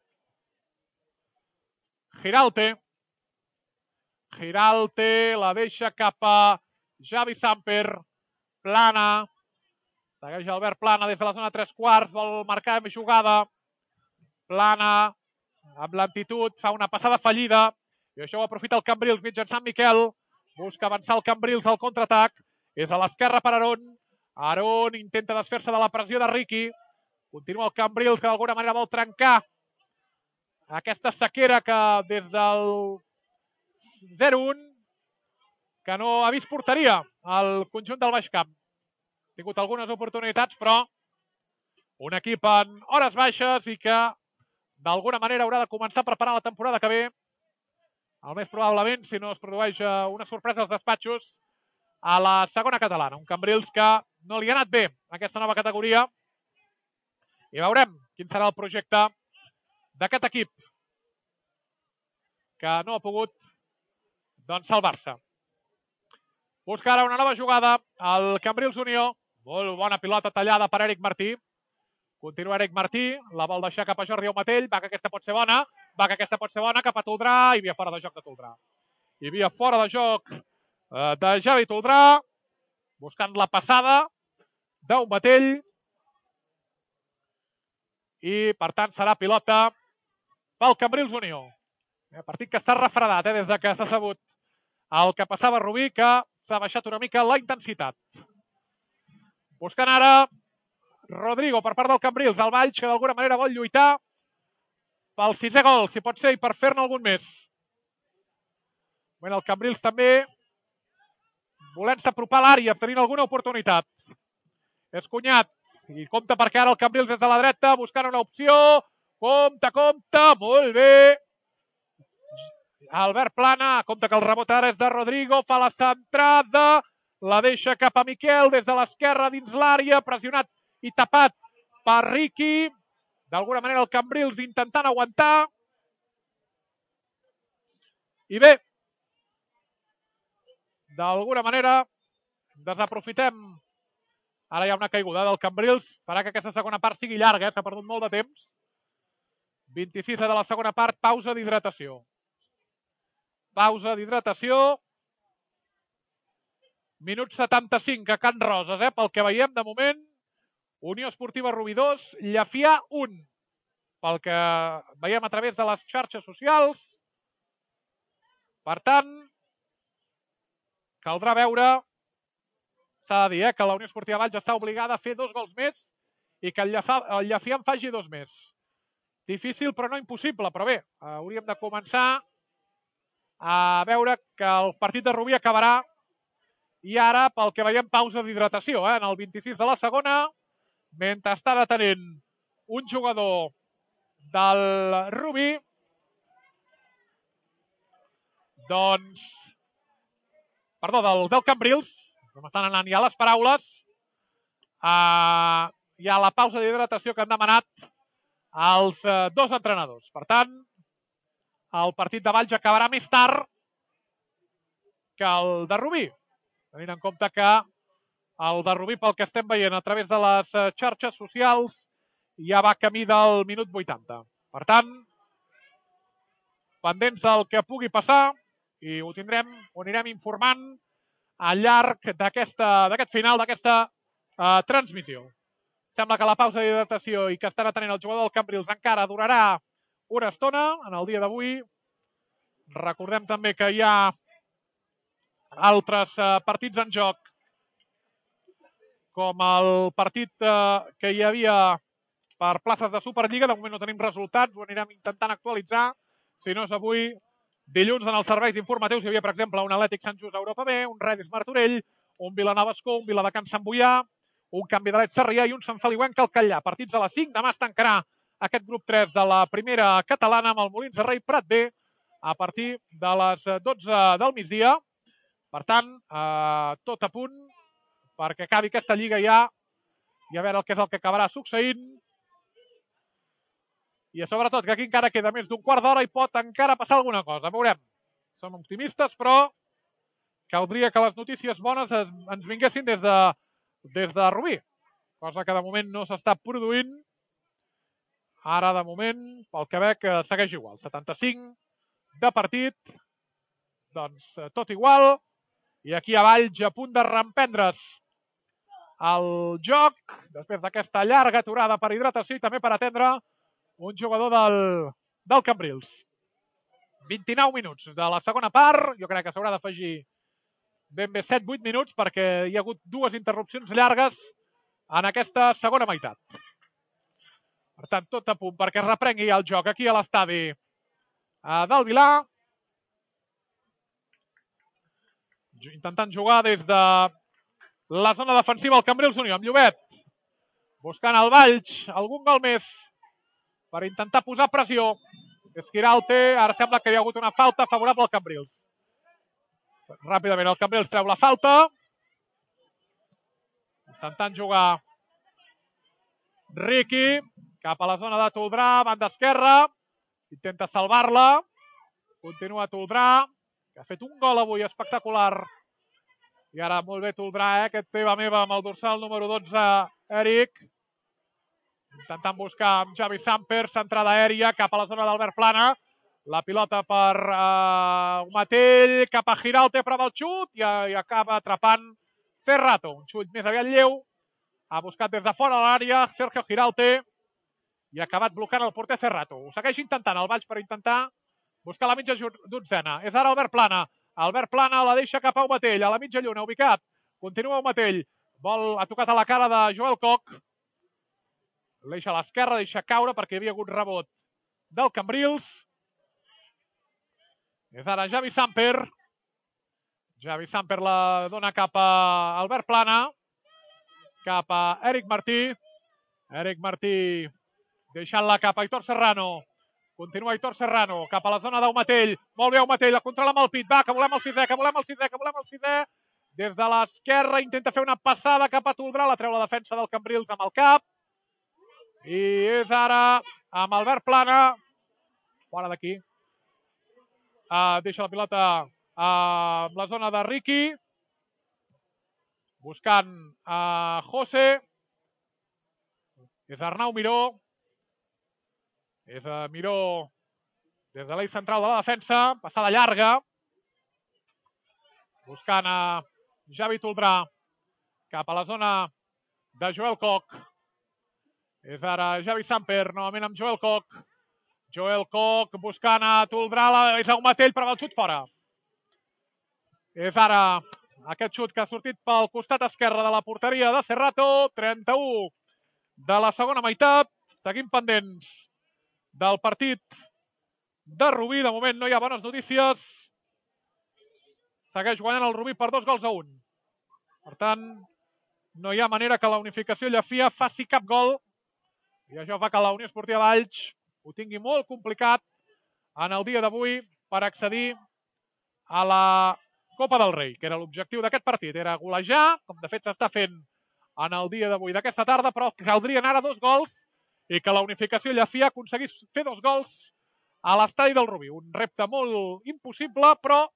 Giralte, la deixa cap a Javi Samper, Plana, segueix Albert Plana des de la zona 3/4, vol marcar amb jugada. Plana, amb lentitud, fa una passada fallida, i això ho aprofita el Cambrils mitjançant Miquel, busca avançar el Cambrils al contraatac, és a l'esquerra per Aron, Aron intenta desfer-se de la pressió de Riqui, continua el Cambrils, que d'alguna manera vol trencar aquesta sequera que des del 0-1 que no ha vist porteria al conjunt del Baix Camp. Ha tingut algunes oportunitats, però un equip en hores baixes i que d'alguna manera haurà de començar a preparar la temporada que ve, el més probablement, si no es produeix una sorpresa als despatxos, a la segona catalana. Un Cambrils que no li ha anat bé aquesta nova categoria, i veurem quin serà el projecte d'aquest equip que no ha pogut salvar-se. Busca ara una nova jugada al Cambrils Unió. Molt bona pilota tallada per Eric Martí. Continua Eric Martí, la vol deixar cap a Jordi Aumatell, va que aquesta pot ser bona, cap a Toldrà, i via fora de joc de Toldrà. I via fora de joc de Javi Toldrà, buscant la passada d'Aumatell, i per tant serà pilota pel Cambrils Unió. Partit que s'ha refredat des de que s'ha sabut el que passava a Rubí, que s'ha baixat una mica la intensitat. Buscant ara Rodrigo per part del Cambrils, el Valls, que d'alguna manera vol lluitar pel 6è gol, si pot ser, i per fer-ne algun més. El Cambrils també volent-se apropar a l'àrea, tenint alguna oportunitat. És Cunyat, i compta perquè ara el Cambrils des de la dreta, buscant una opció, compta, molt bé. Albert Plana, compta que el rebot ara és de Rodrigo, fa la centrada, la deixa cap a Miquel des de l'esquerra dins l'àrea, pressionat i tapat per Riqui. D'alguna manera el Cambrils intentant aguantar. I bé, d'alguna manera desaprofitem. Ara hi ha una caiguda del Cambrils, farà que aquesta segona part sigui llarga, s'ha perdut molt de temps. 26 de la segona part, pausa d'hidratació. Minut 75 a Can Roses, pel que veiem de moment. Unió Esportiva Rubí 2, Llafià 1. Pel que veiem a través de les xarxes socials. Per tant, caldrà veure, s'ha de dir que la Unió Esportiva Valls està obligada a fer 2 gols més i que el Llafià en faci 2 més. Difícil però no impossible, però bé, hauríem de començar a veure que el partit de Rubí acabarà i ara, pel que veiem, pausa d'hidratació en el 26 de la segona, mentre està detenint un jugador del Rubí, del Cambrils, m'estan anant ja les paraules, hi ha la pausa d'hidratació que han demanat els 2 entrenadors. Per tant, el partit de Valls acabarà més tard que el de Rubí, tenint en compte que el de Rubí, pel que estem veient a través de les xarxes socials, ja va camí del minut 80. Per tant, pendents del que pugui passar, i ho anirem informant al llarg d'aquest final, d'aquesta transmissió. Sembla que la pausa d'hidratació i que estarà tenint el jugador del Cambrils encara durarà una estona en el dia d'avui. Recordem també que hi ha altres partits en joc, com el partit que hi havia per places de Superliga. De moment no tenim resultats, ho anirem intentant actualitzar. Si no és avui, dilluns en els serveis informatius hi havia, per exemple, un Atlètic Sant Just Europa B, un Redis Martorell, un Vilanova Escó, un Viladecans Sant Boià, un Canvi de l'Et Sarrià i un Sant Feliuenc Calcallà. Partits a les 5. Demà es tancarà aquest grup 3 de la primera catalana amb el Molins de Rei Prat B a partir de les 12 del migdia. Per tant, tot a punt perquè acabi aquesta lliga ja i a veure què és el que acabarà succeint. I sobretot que aquí encara queda més d'un quart d'hora i pot encara passar alguna cosa. Veurem. Som optimistes, però caldria que les notícies bones ens vinguessin des de Rubí, cosa que de moment no s'està produint. Ara, de moment, pel que veig, segueix igual. 75 de partit, doncs tot igual. I aquí a Valls a punt de reemprendre's el joc, després d'aquesta llarga aturada per hidratació i també per atendre un jugador del Cambrils. 29 minuts de la segona part. Jo crec que s'haurà d'afegir ben bé 7-8 minuts perquè hi ha hagut dues interrupcions llargues en aquesta segona meitat. Per tant, tot a punt perquè es reprengui el joc aquí a l'estadi del Vilar. Intentant jugar des de la zona defensiva el Cambrils Unió, amb Llobet. Buscant el Valls, algun gol més per intentar posar pressió. Esquiralte, ara sembla que hi ha hagut una falta favorable al Cambrils. Ràpidament el Cambrils treu la falta. Intentant jugar Riqui cap a la zona de Toldrà, banda esquerra. Intenta salvar-la. Continua Toldrà, que ha fet un gol avui espectacular. I ara molt bé Toldrà, aquest teva meva amb el dorsal número 12, Eric. Intentant buscar amb Javi Samper, centrada aèria cap a la zona d'Albert Plana. La pilota per Matell, cap a Giralte, prova el xut i acaba atrapant Cerrato. Un xut més aviat lleu. Ha buscat des de fora l'àrea Sergio Giralte i ha acabat blocant el porter Cerrato. Ho segueix intentant el Valls per intentar buscar la mitja dotzena. És ara Albert Plana. Albert Plana la deixa cap a Matell, a la mitja lluna, ubicat. Continua Matell. Ha tocat a la cara de Joel Koch. L'eixa a l'esquerra, deixa caure perquè hi havia hagut rebot del Cambrils. És ara Javi Samper. Javi Samper la dona cap a Albert Plana. Cap a Eric Martí. Eric Martí deixant-la cap a Aitor Serrano. Continua Aitor Serrano cap a la zona d'Aumatell. Molt bé Aumatell, la controla amb el pit. Va, que volem el sisè, que volem el sisè, que volem el sisè. Des de l'esquerra intenta fer una passada cap a Toldrà. La treu la defensa del Cambrils amb el cap. I és ara amb Albert Plana. Fora d'aquí. Deixa la pilota amb la zona de Riqui. Buscant José. És Arnau Miró. És Miró des de l'eix central de la defensa. Passada llarga. Buscant Javi Toldrà cap a la zona de Joel Koch. És ara Javi Samper, novament amb Joel Koch. Joel Koch buscant Toldrà. És Aumatell, però el xut fora. És ara aquest xut que ha sortit pel costat esquerre de la porteria de Cerrato. 31 de la segona meitat. Seguim pendents del partit de Rubí. De moment no hi ha bones notícies. Segueix guanyant el Rubí per 2-1. Per tant, no hi ha manera que la Unificació Llafia faci cap gol. I això fa que la Unió Esportiva Valls ho tingui molt complicat en el dia d'avui per accedir a la Copa del Rei, que era l'objectiu d'aquest partit. Era golejar, com de fet s'està fent en el dia d'avui d'aquesta tarda, però caldrien ara 2 gols i que la Unificació Llafia aconseguís fer 2 gols a l'estadi del Rubí. Un repte molt impossible, però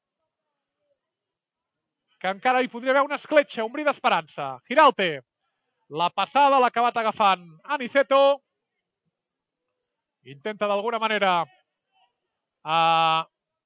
que encara hi podria haver una escletxa, un bri d'esperança. Giralte, la passada l'ha acabat agafant Aniceto. Intenta d'alguna manera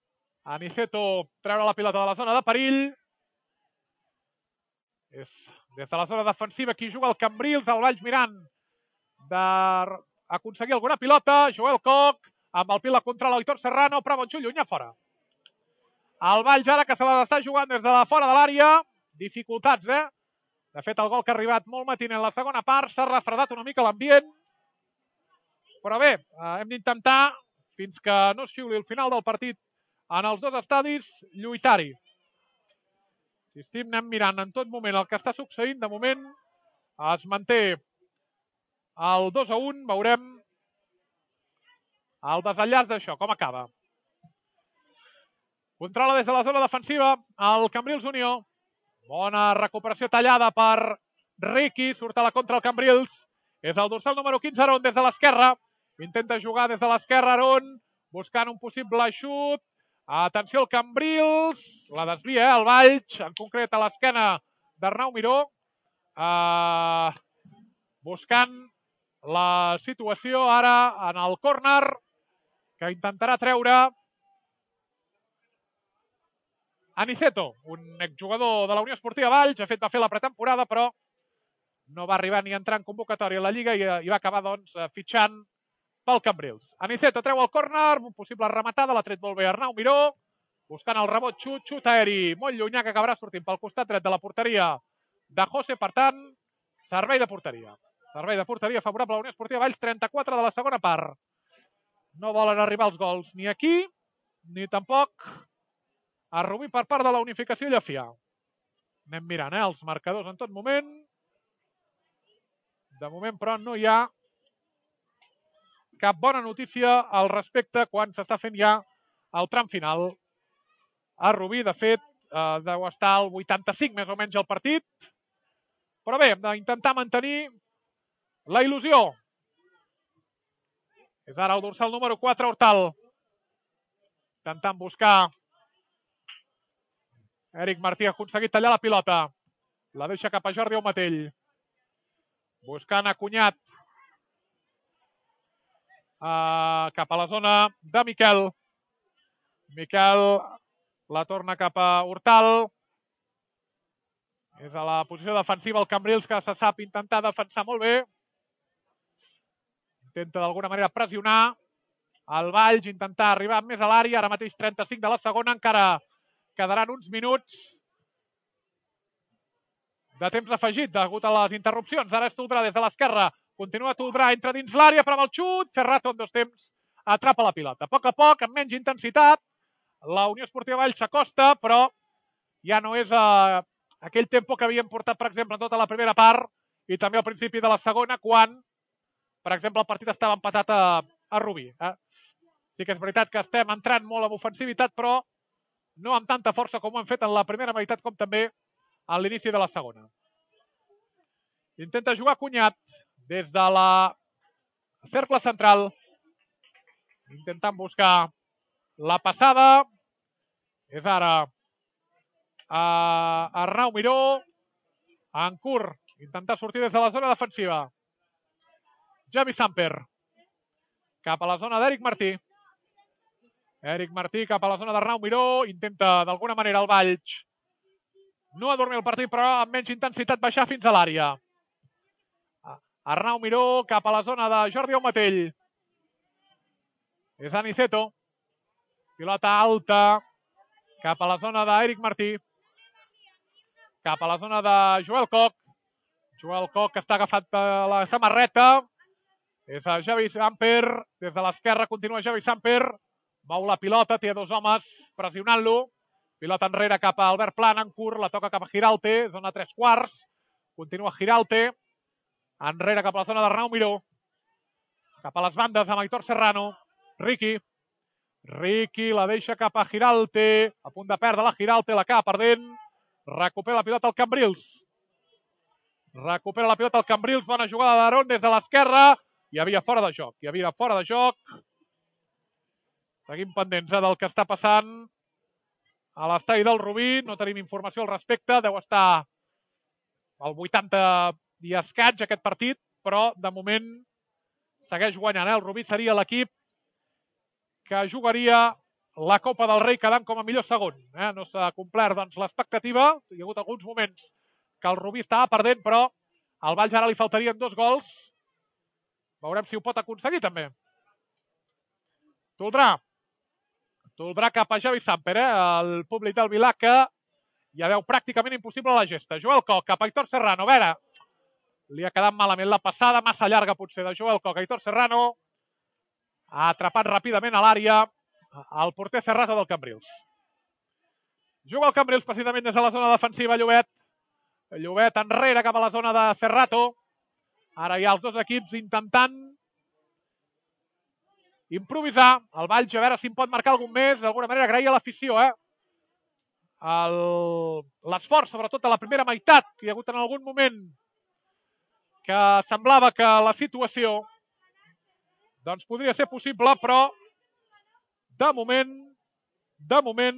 Aniceto treure la pilota de la zona de perill. És Des de la zona defensiva, aquí juga el Cambrils, el Valls mirant d'aconseguir alguna pilota. Joel Coc, amb el pila contra l'Aitor Serrano, prova un xut lluny a fora. El Valls ara que se l'ha d'estar jugant des de la fora de l'àrea. Dificultats, De fet, el gol que ha arribat molt matiner en la segona part s'ha refredat una mica l'ambient. Però bé, hem d'intentar, fins que no es xiuli el final del partit en els dos estadis, lluitar-hi. Insistim, anem mirant en tot moment el que està succeint. De moment es manté el 2-1. Veurem el desenllaç d'això, com acaba. Controla des de la zona defensiva el Cambrils Unió. Bona recuperació tallada per Riqui. Surt a la contra el Cambrils. És el dorsal número 15, Aron, des de l'esquerra. Intenta jugar des de l'esquerra, Aron, buscant un possible xut. Atenció al Cambrils. La desvia, el Valls, en concret a l'esquena d'Arnau Miró. Buscant la situació ara en el córner, que intentarà treure Aniceto, un exjugador de la Unió Esportiva Valls. De fet, va fer la pretemporada, però no va arribar ni a entrar en convocatòria a la Lliga i va acabar, doncs, fitxant pel Cambrils. Aniceto treu el córner, un possible rematada, l'ha tret molt bé Arnau Miró, buscant el rebot, xut aeri molt llunyà, que acabarà sortint pel costat dret de la porteria de José. Per tant, servei de porteria. Servei de porteria favorable a la Unió Esportiva Valls, 34 de la segona part. No volen arribar els gols ni aquí, ni tampoc a Rubí per part de la Unificació Llefià. Anem mirant, els marcadors en tot moment. De moment, però, no hi ha cap bona notícia al respecte quan s'està fent ja el tram final. A Rubí, de fet, deu estar al 85 més o menys el partit. Però bé, hem d'intentar mantenir la il·lusió. És ara el dorsal número 4, Hortal. Intentant buscar. Eric Martí ha aconseguit tallar la pilota. La deixa cap a Jordi Aumatell. Buscant a Cunyat. Cap a la zona de Miquel. Miquel la torna cap a Hortal. És a la posició defensiva el Cambrils, que se sap intentar defensar molt bé. Intenta d'alguna manera pressionar el Valls, intentar arribar més a l'àrea. Ara mateix 35 de la segona, encara quedaran uns minuts de temps afegit degut a les interrupcions. Ara és Toldrà des de l'esquerra. Continua Toldrà, entra dins l'àrea, però amb el xut. Ferrato en dos temps atrapa la pilota. A poc, amb menys intensitat, la Unió Esportiva Valls s'acosta, però ja no és aquell tempo que havíem portat, per exemple, en tota la primera part i també al principi de la segona, quan, per exemple, el partit estava empatat a Rubí. Sí que és veritat que estem entrant molt amb ofensivitat, però no amb tanta força com ho hem fet en la primera meitat com també a l'inici de la segona. Intenta jugar Cunyat des de la cercle central, intentant buscar la passada. És ara Arnau Miró, en curt, intentar sortir des de la zona defensiva. Javi Samper, cap a la zona d'Eric Martí. Eric Martí cap a la zona d'Arnau Miró, intenta d'alguna manera el Valls no adormir el partit, però amb menys intensitat baixar fins a l'àrea. Arnau Miró cap a la zona de Jordi Aumatell. És Aniceto. Pilota alta cap a la zona d'Eric Martí. Cap a la zona de Joel Coc. Joel Coc, que està agafat la samarreta. És a Javi Samper. Des de l'esquerra continua Javi Samper. Mou la pilota, té dos homes pressionant-lo. Pilota enrere cap a Albert Plana, en curt, la toca cap a Giralte, zona 3/4. Continua Giralte. Enrere cap a la zona d'Arnau Miró. Cap a les bandes amb Aitor Serrano. Riqui. Riqui la deixa cap a Giralte. A punt de perdre la Giralte, la acaba perdent. Recupera la pilota el Cambrils. Recupera la pilota el Cambrils. Bona jugada d'Aron des de l'esquerra. Hi havia fora de joc. Seguim pendents del que està passant a l'estadi del Rubí. No tenim informació al respecte. Deu estar al 80 i escaig aquest partit, però de moment segueix guanyant. El Rubí seria l'equip que jugaria la Copa del Rei quedant com a millor segon. No s'ha complert, doncs, l'expectativa. Hi ha hagut alguns moments que el Rubí estava perdent, però al Valls ara li faltarien 2 gols. Veurem si ho pot aconseguir, també. Toldrà cap a Javi Samper, el públic del Vilà, que ja veu pràcticament impossible la gesta. Joel Koch cap a Aitor Serrano. A veure, li ha quedat malament la passada, massa llarga potser de Joel Koch. Aitor Serrano ha atrapat ràpidament a l'àrea el porter Serrato del Cambrils. Juga el Cambrils precisament des de la zona defensiva, Llobet. Llobet enrere cap a la zona de Serrato. Ara hi ha els dos equips intentant improvisar. El Valls, a veure si en pot marcar algun més. D'alguna manera agrair a l'afició, l'esforç, sobretot a la primera meitat, que hi ha hagut en algun moment que semblava que la situació doncs podria ser possible, però de moment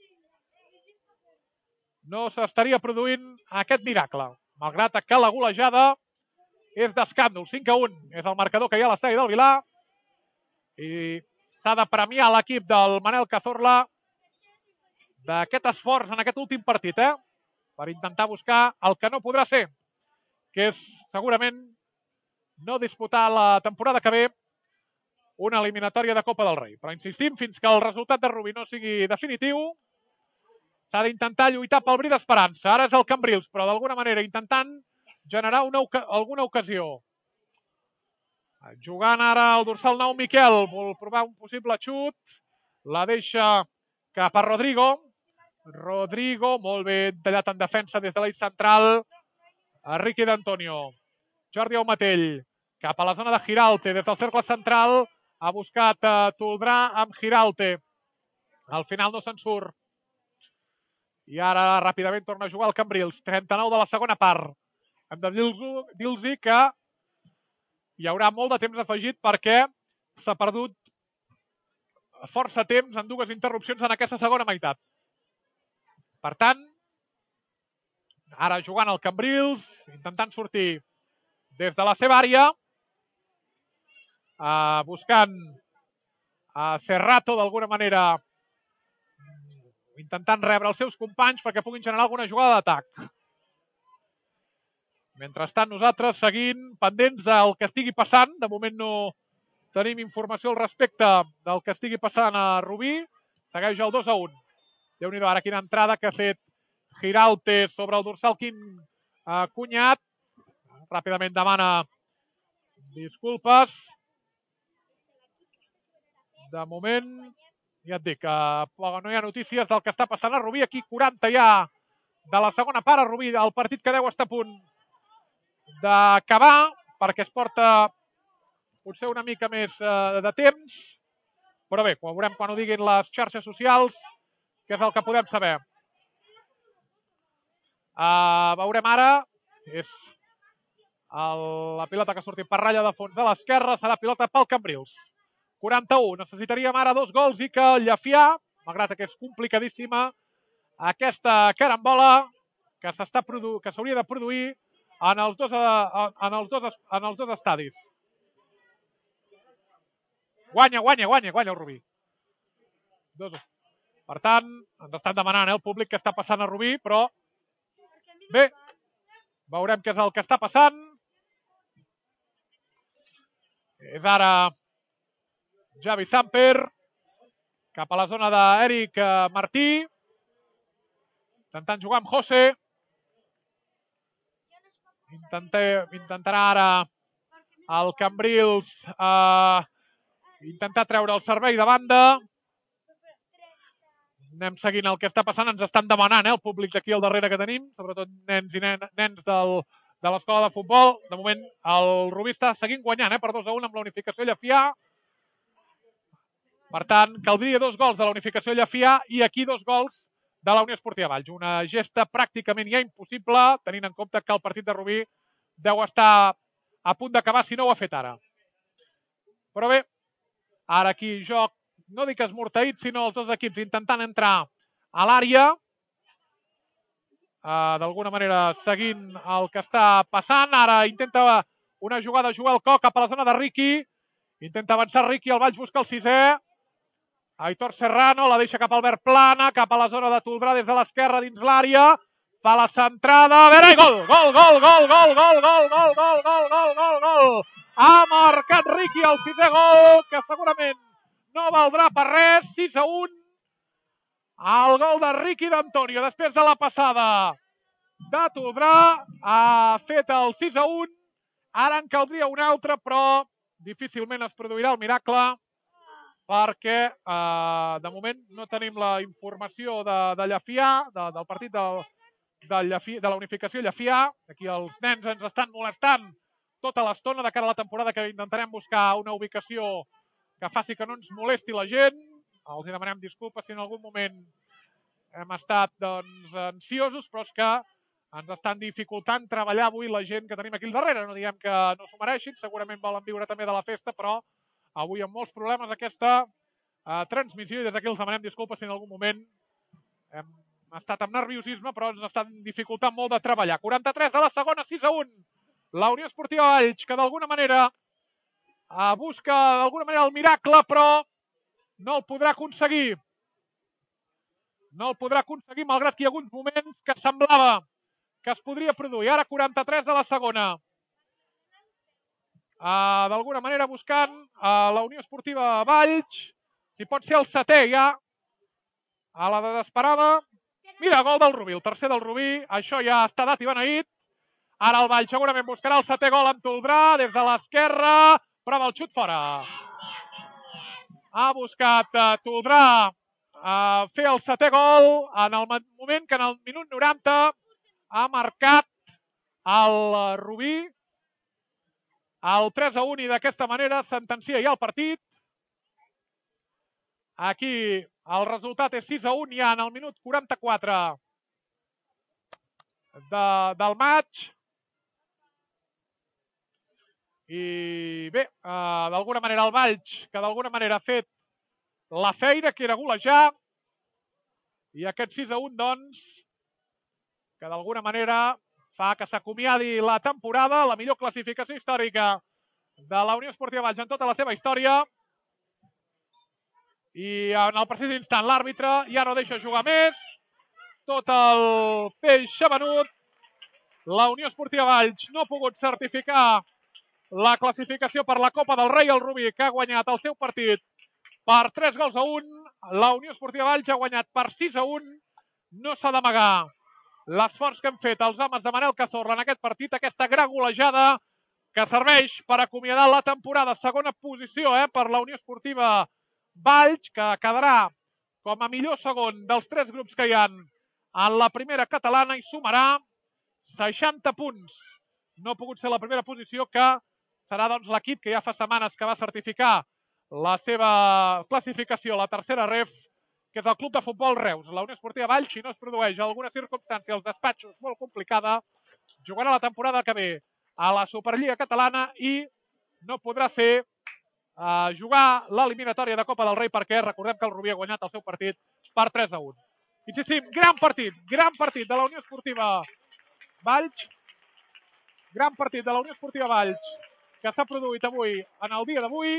no s'estaria produint aquest miracle, malgrat que la golejada és d'escàndol. 5-1 és el marcador que hi ha a l'estadi del Vilà i s'ha de premiar l'equip del Manel Cazorla d'aquest esforç en aquest últim partit, per intentar buscar el que no podrà ser, que és segurament no disputar la temporada que ve una eliminatòria de Copa del Rei. Però insistim, fins que el resultat de Rubí no sigui definitiu, s'ha d'intentar lluitar pel bri d'esperança. Ara és el Cambrils, però d'alguna manera intentant generar alguna ocasió. Jugant ara el dorsal 9, Miquel, vol provar un possible xut, la deixa cap a Rodrigo, molt ben tallat en defensa des de l'eix central, a Riqui d'Antonio. Jordi Aumatell, cap a la zona de Giralte, des del cercle central, ha buscat Toldrà amb Giralte. Al final no se'n surt. I ara ràpidament torna a jugar el Cambrils. 39 de la segona part. Hem de dir-los que hi haurà molt de temps afegit perquè s'ha perdut força temps en dues interrupcions en aquesta segona meitat. Per tant, ara jugant el Cambrils, intentant sortir des de la seva àrea, buscant a Serrato d'alguna manera, intentant rebre els seus companys perquè puguin generar alguna jugada d'atac. Mentrestant, nosaltres seguint pendents del que estigui passant. De moment no tenim informació al respecte del que estigui passant a Rubí. Segueix el 2-1. Déu-n'hi-do, ara quina entrada que ha fet Giralte sobre el dorsal Quim Cunyat. Ràpidament demana disculpes. De moment, ja et dic, no hi ha notícies del que està passant a Rubí. Aquí 40 ja de la segona part a Rubí, el partit que deu estar a punt d'acabar, perquè es porta potser una mica més de temps. Però bé, ho veurem quan ho diguin les xarxes socials, que és el que podem saber. Veurem ara, és la pilota que ha sortit per ratlla de fons de l'esquerra, serà pilota pel Cambrils. 41, necessitaríem ara 2 gols i que el Llefià, malgrat que és complicadíssima, aquesta carambola que s'hauria de produir en els dos estadis. Guanya el Rubí. Per tant, ens estan demanant el públic què està passant a Rubí, però bé, veurem què és el que està passant. És ara Javi Samper, cap a la zona d'Eric Martí, intentant jugar amb José. Intentarà ara el Cambrils intentar treure el servei de banda. Anem seguint el que està passant, ens estan demanant el públic d'aquí al darrere que tenim, sobretot nens i nens de l'escola de futbol. De moment el Rubí està seguint guanyant per 2-1 amb la unificació Llefià. Per tant, caldria 2 gols de la unificació Llefià i aquí 2 gols de la Unió Esportiva Valls. Una gesta pràcticament ja impossible, tenint en compte que el partit de Rubí deu estar a punt d'acabar si no ho ha fet ara. Però bé, ara aquí joc, no dic esmorteït, sinó els dos equips intentant entrar a l'àrea, d'alguna manera seguint el que està passant. Ara intenta una jugada Joel Koch cap a la zona de Riqui, intenta avançar Riqui, el Valls busca el 6è, Aitor Serrano la deixa cap a Albert Plana, cap a la zona de Toldrà des de l'esquerra dins l'àrea, fa la centrada, a veure, i gol! Gol, gol, gol, gol, gol, gol, gol, gol, gol, gol, gol, gol! Ha marcat Riqui el 6è gol, que segurament no valdrà per res, 6-1. El gol de Riqui d'Antonio, després de la passada de Toldrà, ha fet el 6-1. Ara en caldria un altre, però difícilment es produirà el miracle, perquè de moment no tenim la informació de Llefià, del partit de la unificació Llefià. Aquí els nens ens estan molestant tota l'estona de cara a la temporada, que intentarem buscar una ubicació que faci que no ens molesti la gent. Els demanem disculpes si en algun moment hem estat ansiosos, però és que ens estan dificultant treballar avui la gent que tenim aquí al darrere. No diguem que no s'ho mereixin, segurament volen viure també de la festa, però avui amb molts problemes aquesta transmissió, i des d'aquí els demanem disculpes si en algun moment hem estat amb nerviosisme, però ens estan dificultant molt de treballar. 43 de la segona, 6-1. La Unió Esportiva Valls, que d'alguna manera busca el miracle, però no el podrà aconseguir. No el podrà aconseguir, malgrat que hi ha alguns moments que semblava que es podria produir. Ara 43 de la segona. D'alguna manera buscant la Unió Esportiva Valls, si pot ser el 7è ja, a la desesperada. Mira, gol del Rubí, el tercer del Rubí, això ja està dat i beneït. Ara el Valls segurament buscarà el 7è gol amb Toldrà, des de l'esquerra, prova el xut fora. Ha buscat Toldrà fer el 7è gol en el moment que en el minut 90 ha marcat el Rubí el 3-1 i d'aquesta manera sentencia ja el partit. Aquí el resultat és 6-1 ja en el minut 44 del maig. I bé, d'alguna manera el Valls, que d'alguna manera ha fet la feina que era golejar, i aquest 6-1, doncs, que d'alguna manera fa que s'acomiadi la temporada, la millor classificació històrica de la Unió Esportiva Valls en tota la seva història. I en el precís instant l'àrbitre ja no deixa jugar més. Tot el peix s'ha venut. La Unió Esportiva Valls no ha pogut certificar la classificació per la Copa del Rei. El Rubí, que ha guanyat el seu partit per 3-1. La Unió Esportiva Valls ha guanyat per 6-1. No s'ha d'amagar l'esforç que han fet els homes de Manel Cazorla en aquest partit, aquesta gran golejada que serveix per acomiadar la temporada. Segona posició per la Unió Esportiva Valls, que quedarà com a millor segon dels 3 grups que hi ha en la primera catalana i sumarà 60 punts. No ha pogut ser la primera posició, que serà doncs l'equip que ja fa setmanes que va certificar la seva classificació, la tercera ref, que és el Club de Futbol Reus. La Unió Esportiva Valls, si no es produeix alguna circumstància als despatxos molt complicada, jugarà la temporada que ve a la Superliga Catalana i no podrà ser jugar l'eliminatòria de Copa del Rei, perquè recordem que el Rubí ha guanyat el seu partit per 3-1. Insistim, gran partit de la Unió Esportiva Valls, gran partit de la Unió Esportiva Valls que s'ha produït avui, en el dia d'avui.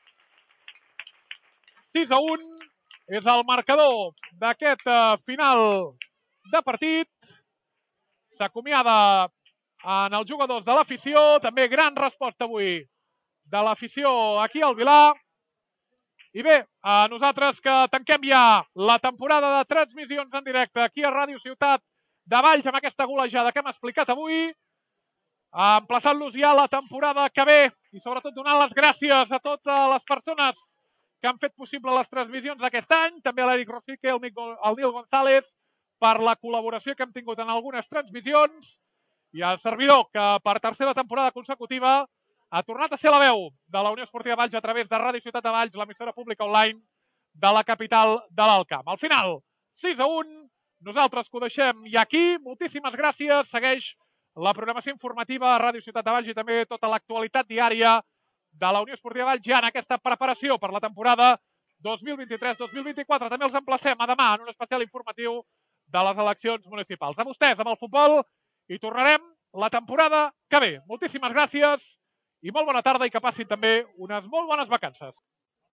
6-1 és el marcador d'aquest final de partit. S'acomiada en els jugadors de l'afició, també gran resposta avui de l'afició aquí al Vilar. I bé, nosaltres que tanquem ja la temporada de transmissions en directe aquí a Ràdio Ciutat de Valls amb aquesta golejada que hem explicat avui, emplaçant-los ja la temporada que ve i sobretot donant les gràcies a totes les persones que han fet possible les transmissions d'aquest any, també a l'Eric Rosique, el Nil González, per la col·laboració que hem tingut en algunes transmissions, i al servidor, que per tercera temporada consecutiva ha tornat a ser la veu de la Unió Esportiva Valls a través de Ràdio Ciutat de Valls, l'emissora pública online de la capital de l'Alt Camp. Al final, 6-1, nosaltres que ho deixem i aquí. Moltíssimes gràcies. Segueix la programació informativa a Ràdio Ciutat de Valls i també tota l'actualitat diària de la Unió Esportiva Valls ja en aquesta preparació per la temporada 2023-2024. També els emplacem a demà en un especial informatiu de les eleccions municipals. A vostès, amb el futbol, i tornarem la temporada que ve. Moltíssimes gràcies i molt bona tarda i que passin també unes molt bones vacances.